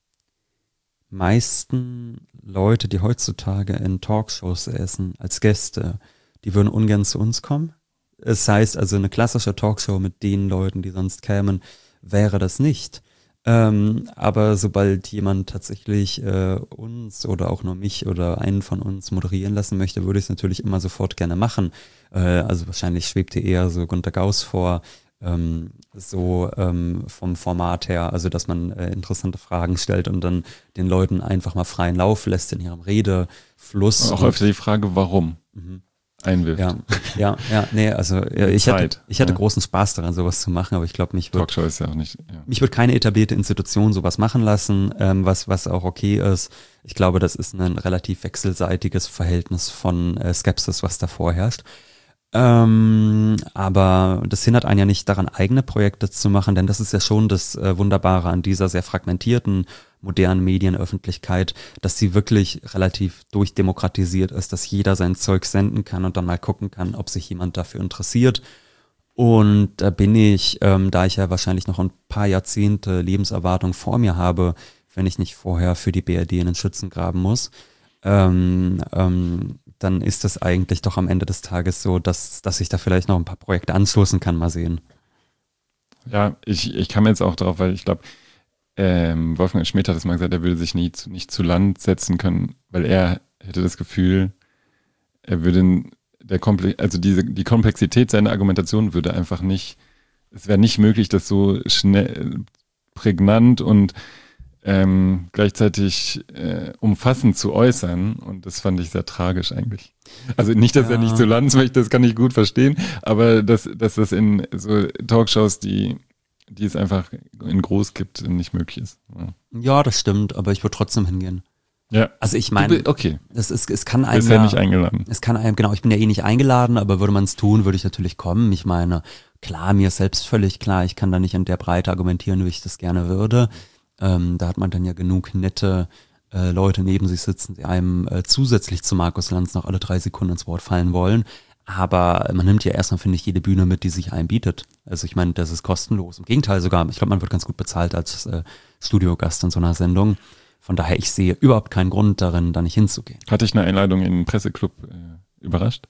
meisten Leute, die heutzutage in Talkshows essen als Gäste, die würden ungern zu uns kommen. Es heißt also, eine klassische Talkshow mit den Leuten, die sonst kämen, wäre das nicht. Ähm, aber sobald jemand tatsächlich äh, uns oder auch nur mich oder einen von uns moderieren lassen möchte, würde ich es natürlich immer sofort gerne machen. Äh, also wahrscheinlich schwebt dir eher so Gunter Gauss vor, ähm, so ähm, vom Format her, also dass man äh, interessante Fragen stellt und dann den Leuten einfach mal freien Lauf lässt in ihrem Redefluss. Auch öfter die Frage, warum Mhm. einwirft. Ja, ja, ja, nee, also ja, ich Zeit, hatte, ich hatte ja. großen Spaß daran, sowas zu machen, aber ich glaube, mich wird, Talkshow ist ja auch nicht. Ja. mich wird keine etablierte Institution sowas machen lassen, ähm, was, was auch okay ist. Ich glaube, das ist ein relativ wechselseitiges Verhältnis von äh, Skepsis, was da vorherrscht. Ähm, aber das hindert einen ja nicht daran, eigene Projekte zu machen, denn das ist ja schon das äh, Wunderbare an dieser sehr fragmentierten modernen Medienöffentlichkeit, dass sie wirklich relativ durchdemokratisiert ist, dass jeder sein Zeug senden kann und dann mal gucken kann, ob sich jemand dafür interessiert. Und da bin ich, ähm, da ich ja wahrscheinlich noch ein paar Jahrzehnte Lebenserwartung vor mir habe, wenn ich nicht vorher für die B R D in den Schützen graben muss, ähm, ähm, dann ist das eigentlich doch am Ende des Tages so, dass, dass ich da vielleicht noch ein paar Projekte anstoßen kann, mal sehen. Ja, ich, ich kam jetzt auch drauf, weil ich glaube, ähm, Wolfgang Schmidt hat es mal gesagt, er würde sich nie zu, nicht zu Land setzen können, weil er hätte das Gefühl, er würde der Komple- also diese, die Komplexität seiner Argumentation würde einfach nicht, es wäre nicht möglich, das so schnell, prägnant und ähm, gleichzeitig äh, umfassend zu äußern, und das fand ich sehr tragisch eigentlich. Also nicht, dass Ja. er nicht zu Land möchte, das kann ich gut verstehen, aber dass, dass das in so Talkshows, die, die es einfach in groß gibt, nicht möglich ist. Ja, Ja, das stimmt, aber ich würde trotzdem hingehen. ja. Also ich Du meine, bi- okay, es, ist, es kann du einem bist ja ja, nicht eingeladen. es kann einem, genau, ich bin ja eh nicht eingeladen, aber würde man es tun, würde ich natürlich kommen. Ich meine, klar, mir ist selbst völlig klar, ich kann da nicht in der Breite argumentieren, wie ich das gerne würde. Ähm, da hat man dann ja genug nette äh, Leute neben sich sitzen, die einem äh, zusätzlich zu Markus Lanz noch alle drei Sekunden ins Wort fallen wollen. Aber man nimmt ja erstmal, finde ich, jede Bühne mit, die sich einem bietet. Also ich meine, das ist kostenlos. Im Gegenteil sogar, ich glaube, man wird ganz gut bezahlt als äh, Studiogast in so einer Sendung. Von daher, ich sehe überhaupt keinen Grund darin, da nicht hinzugehen. Hatte ich eine Einladung in den Presseclub äh, überrascht?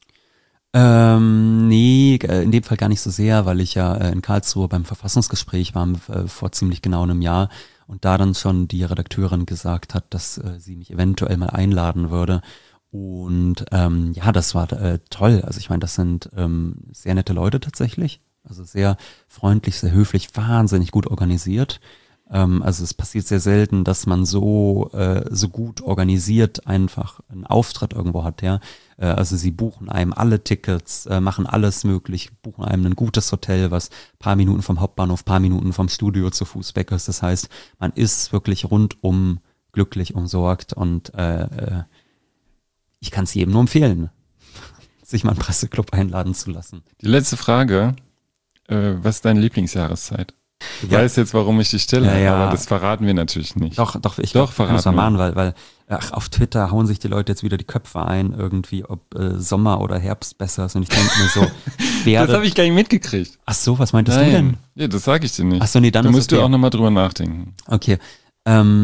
Ähm, nee, äh, in dem Fall gar nicht so sehr, weil ich ja äh, in Karlsruhe beim Verfassungsgespräch war äh, vor ziemlich genau einem Jahr und da dann schon die Redakteurin gesagt hat, dass äh, sie mich eventuell mal einladen würde. Und ähm, ja, das war äh, toll. Also ich meine, das sind ähm, sehr nette Leute tatsächlich. Also sehr freundlich, sehr höflich, wahnsinnig gut organisiert. Ähm, also es passiert sehr selten, dass man so äh, so gut organisiert einfach einen Auftritt irgendwo hat, ja. Äh, also sie buchen einem alle Tickets, äh, machen alles möglich, buchen einem ein gutes Hotel, was paar Minuten vom Hauptbahnhof, paar Minuten vom Studio zu Fuß weg ist. Das heißt, man ist wirklich rundum glücklich umsorgt und äh, äh, ich kann es jedem nur empfehlen, sich mal einen Presseclub einladen zu lassen. Die letzte Frage, äh, was ist deine Lieblingsjahreszeit? Du Ja. weißt jetzt, warum ich dich stelle, Ja, ja. aber das verraten wir natürlich nicht. Doch, doch, ich Doch, glaub, ich kann das mal verraten wir. machen, weil, weil ach, auf Twitter hauen sich die Leute jetzt wieder die Köpfe ein, irgendwie, ob äh, Sommer oder Herbst besser ist. Und ich denke mir so, Das werde. habe ich gar nicht mitgekriegt. Ach so, was meintest du denn? Ja, das sage ich dir nicht. Ach so, nee, dann Da ist musst okay. du auch nochmal drüber nachdenken. Okay. Ähm,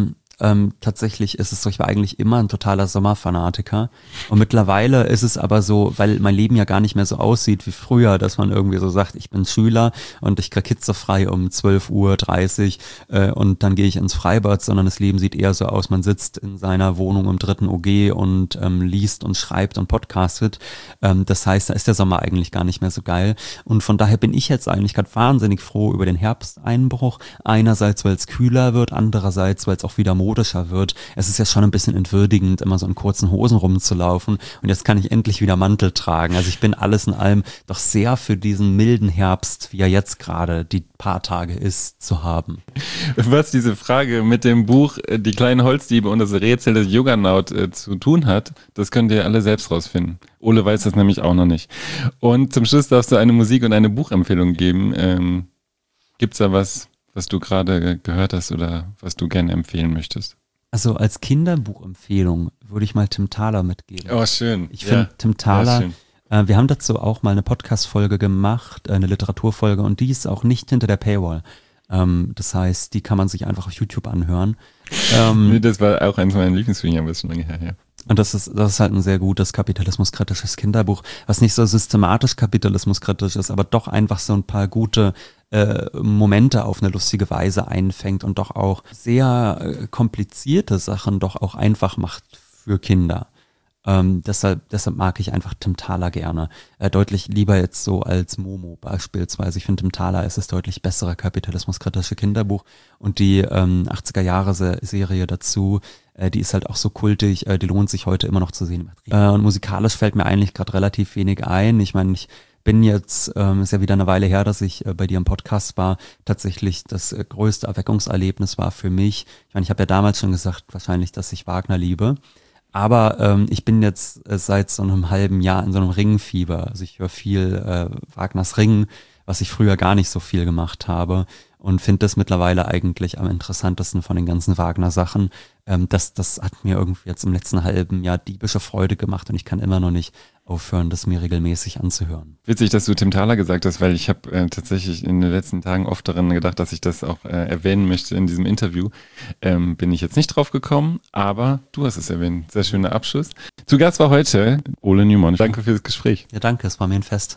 ähm, tatsächlich ist es so, ich war eigentlich immer ein totaler Sommerfanatiker und mittlerweile ist es aber so, weil mein Leben ja gar nicht mehr so aussieht wie früher, dass man irgendwie so sagt, ich bin Schüler und ich krieg hitzefrei um zwölf Uhr dreißig äh, und dann gehe ich ins Freibad, sondern das Leben sieht eher so aus, man sitzt in seiner Wohnung im dritten O G und ähm, liest und schreibt und podcastet. Ähm, das heißt, da ist der Sommer eigentlich gar nicht mehr so geil und von daher bin ich jetzt eigentlich gerade wahnsinnig froh über den Herbsteinbruch. Einerseits, weil es kühler wird, andererseits, weil es auch wieder modischer wird. Es ist ja schon ein bisschen entwürdigend, immer so in kurzen Hosen rumzulaufen und jetzt kann ich endlich wieder Mantel tragen. Also ich bin alles in allem doch sehr für diesen milden Herbst, wie er jetzt gerade die paar Tage ist, zu haben. Was diese Frage mit dem Buch Die kleinen Holzdiebe und das Rätsel des Juggernaut äh, zu tun hat, das könnt ihr alle selbst rausfinden. Ole weiß das nämlich auch noch nicht. Und zum Schluss darfst du eine Musik- und eine Buchempfehlung geben. Ähm, gibt's da was, was du gerade gehört hast oder was du gerne empfehlen möchtest? Also als Kinderbuchempfehlung würde ich mal Tim Thaler mitgeben. Oh, schön. Ich finde ja. Tim Thaler, ja, äh, wir haben dazu auch mal eine Podcast-Folge gemacht, äh, eine Literaturfolge und die ist auch nicht hinter der Paywall. Ähm, das heißt, die kann man sich einfach auf YouTube anhören. Ähm, nee, das war auch eins meiner Lieblingsfilme, aber ist schon lange her, ja. Und das ist, das ist halt ein sehr gutes kapitalismuskritisches Kinderbuch, was nicht so systematisch kapitalismuskritisch ist, aber doch einfach so ein paar gute äh, Momente auf eine lustige Weise einfängt und doch auch sehr äh, komplizierte Sachen doch auch einfach macht für Kinder. Ähm, deshalb, deshalb mag ich einfach Tim Thaler gerne. Äh, deutlich lieber jetzt so als Momo beispielsweise. Ich finde, Tim Thaler ist das deutlich bessere kapitalismuskritische Kinderbuch und die ähm, achtziger-Jahre-Serie dazu, äh, die ist halt auch so kultig, äh, die lohnt sich heute immer noch zu sehen. Äh, und musikalisch fällt mir eigentlich gerade relativ wenig ein. Ich meine, ich bin jetzt, ähm, ist ja wieder eine Weile her, dass ich äh, bei dir im Podcast war, tatsächlich das äh, größte Erweckungserlebnis war für mich. Ich meine, ich habe ja damals schon gesagt, wahrscheinlich, dass ich Wagner liebe. Aber ähm, ich bin jetzt äh, seit so einem halben Jahr in so einem Ringfieber. Also ich höre viel äh, Wagners Ring, was ich früher gar nicht so viel gemacht habe und finde das mittlerweile eigentlich am interessantesten von den ganzen Wagner-Sachen. Ähm, das, das hat mir irgendwie jetzt im letzten halben Jahr diebische Freude gemacht und ich kann immer noch nicht aufhören, das mir regelmäßig anzuhören. Witzig, dass du Tim Thaler gesagt hast, weil ich habe äh, tatsächlich in den letzten Tagen oft daran gedacht, dass ich das auch äh, erwähnen möchte in diesem Interview. Ähm, bin ich jetzt nicht drauf gekommen, aber du hast es erwähnt. Sehr schöner Abschluss. Zu Gast war heute Ole Nymon. Danke für das Gespräch. Ja, danke, es war mir ein Fest.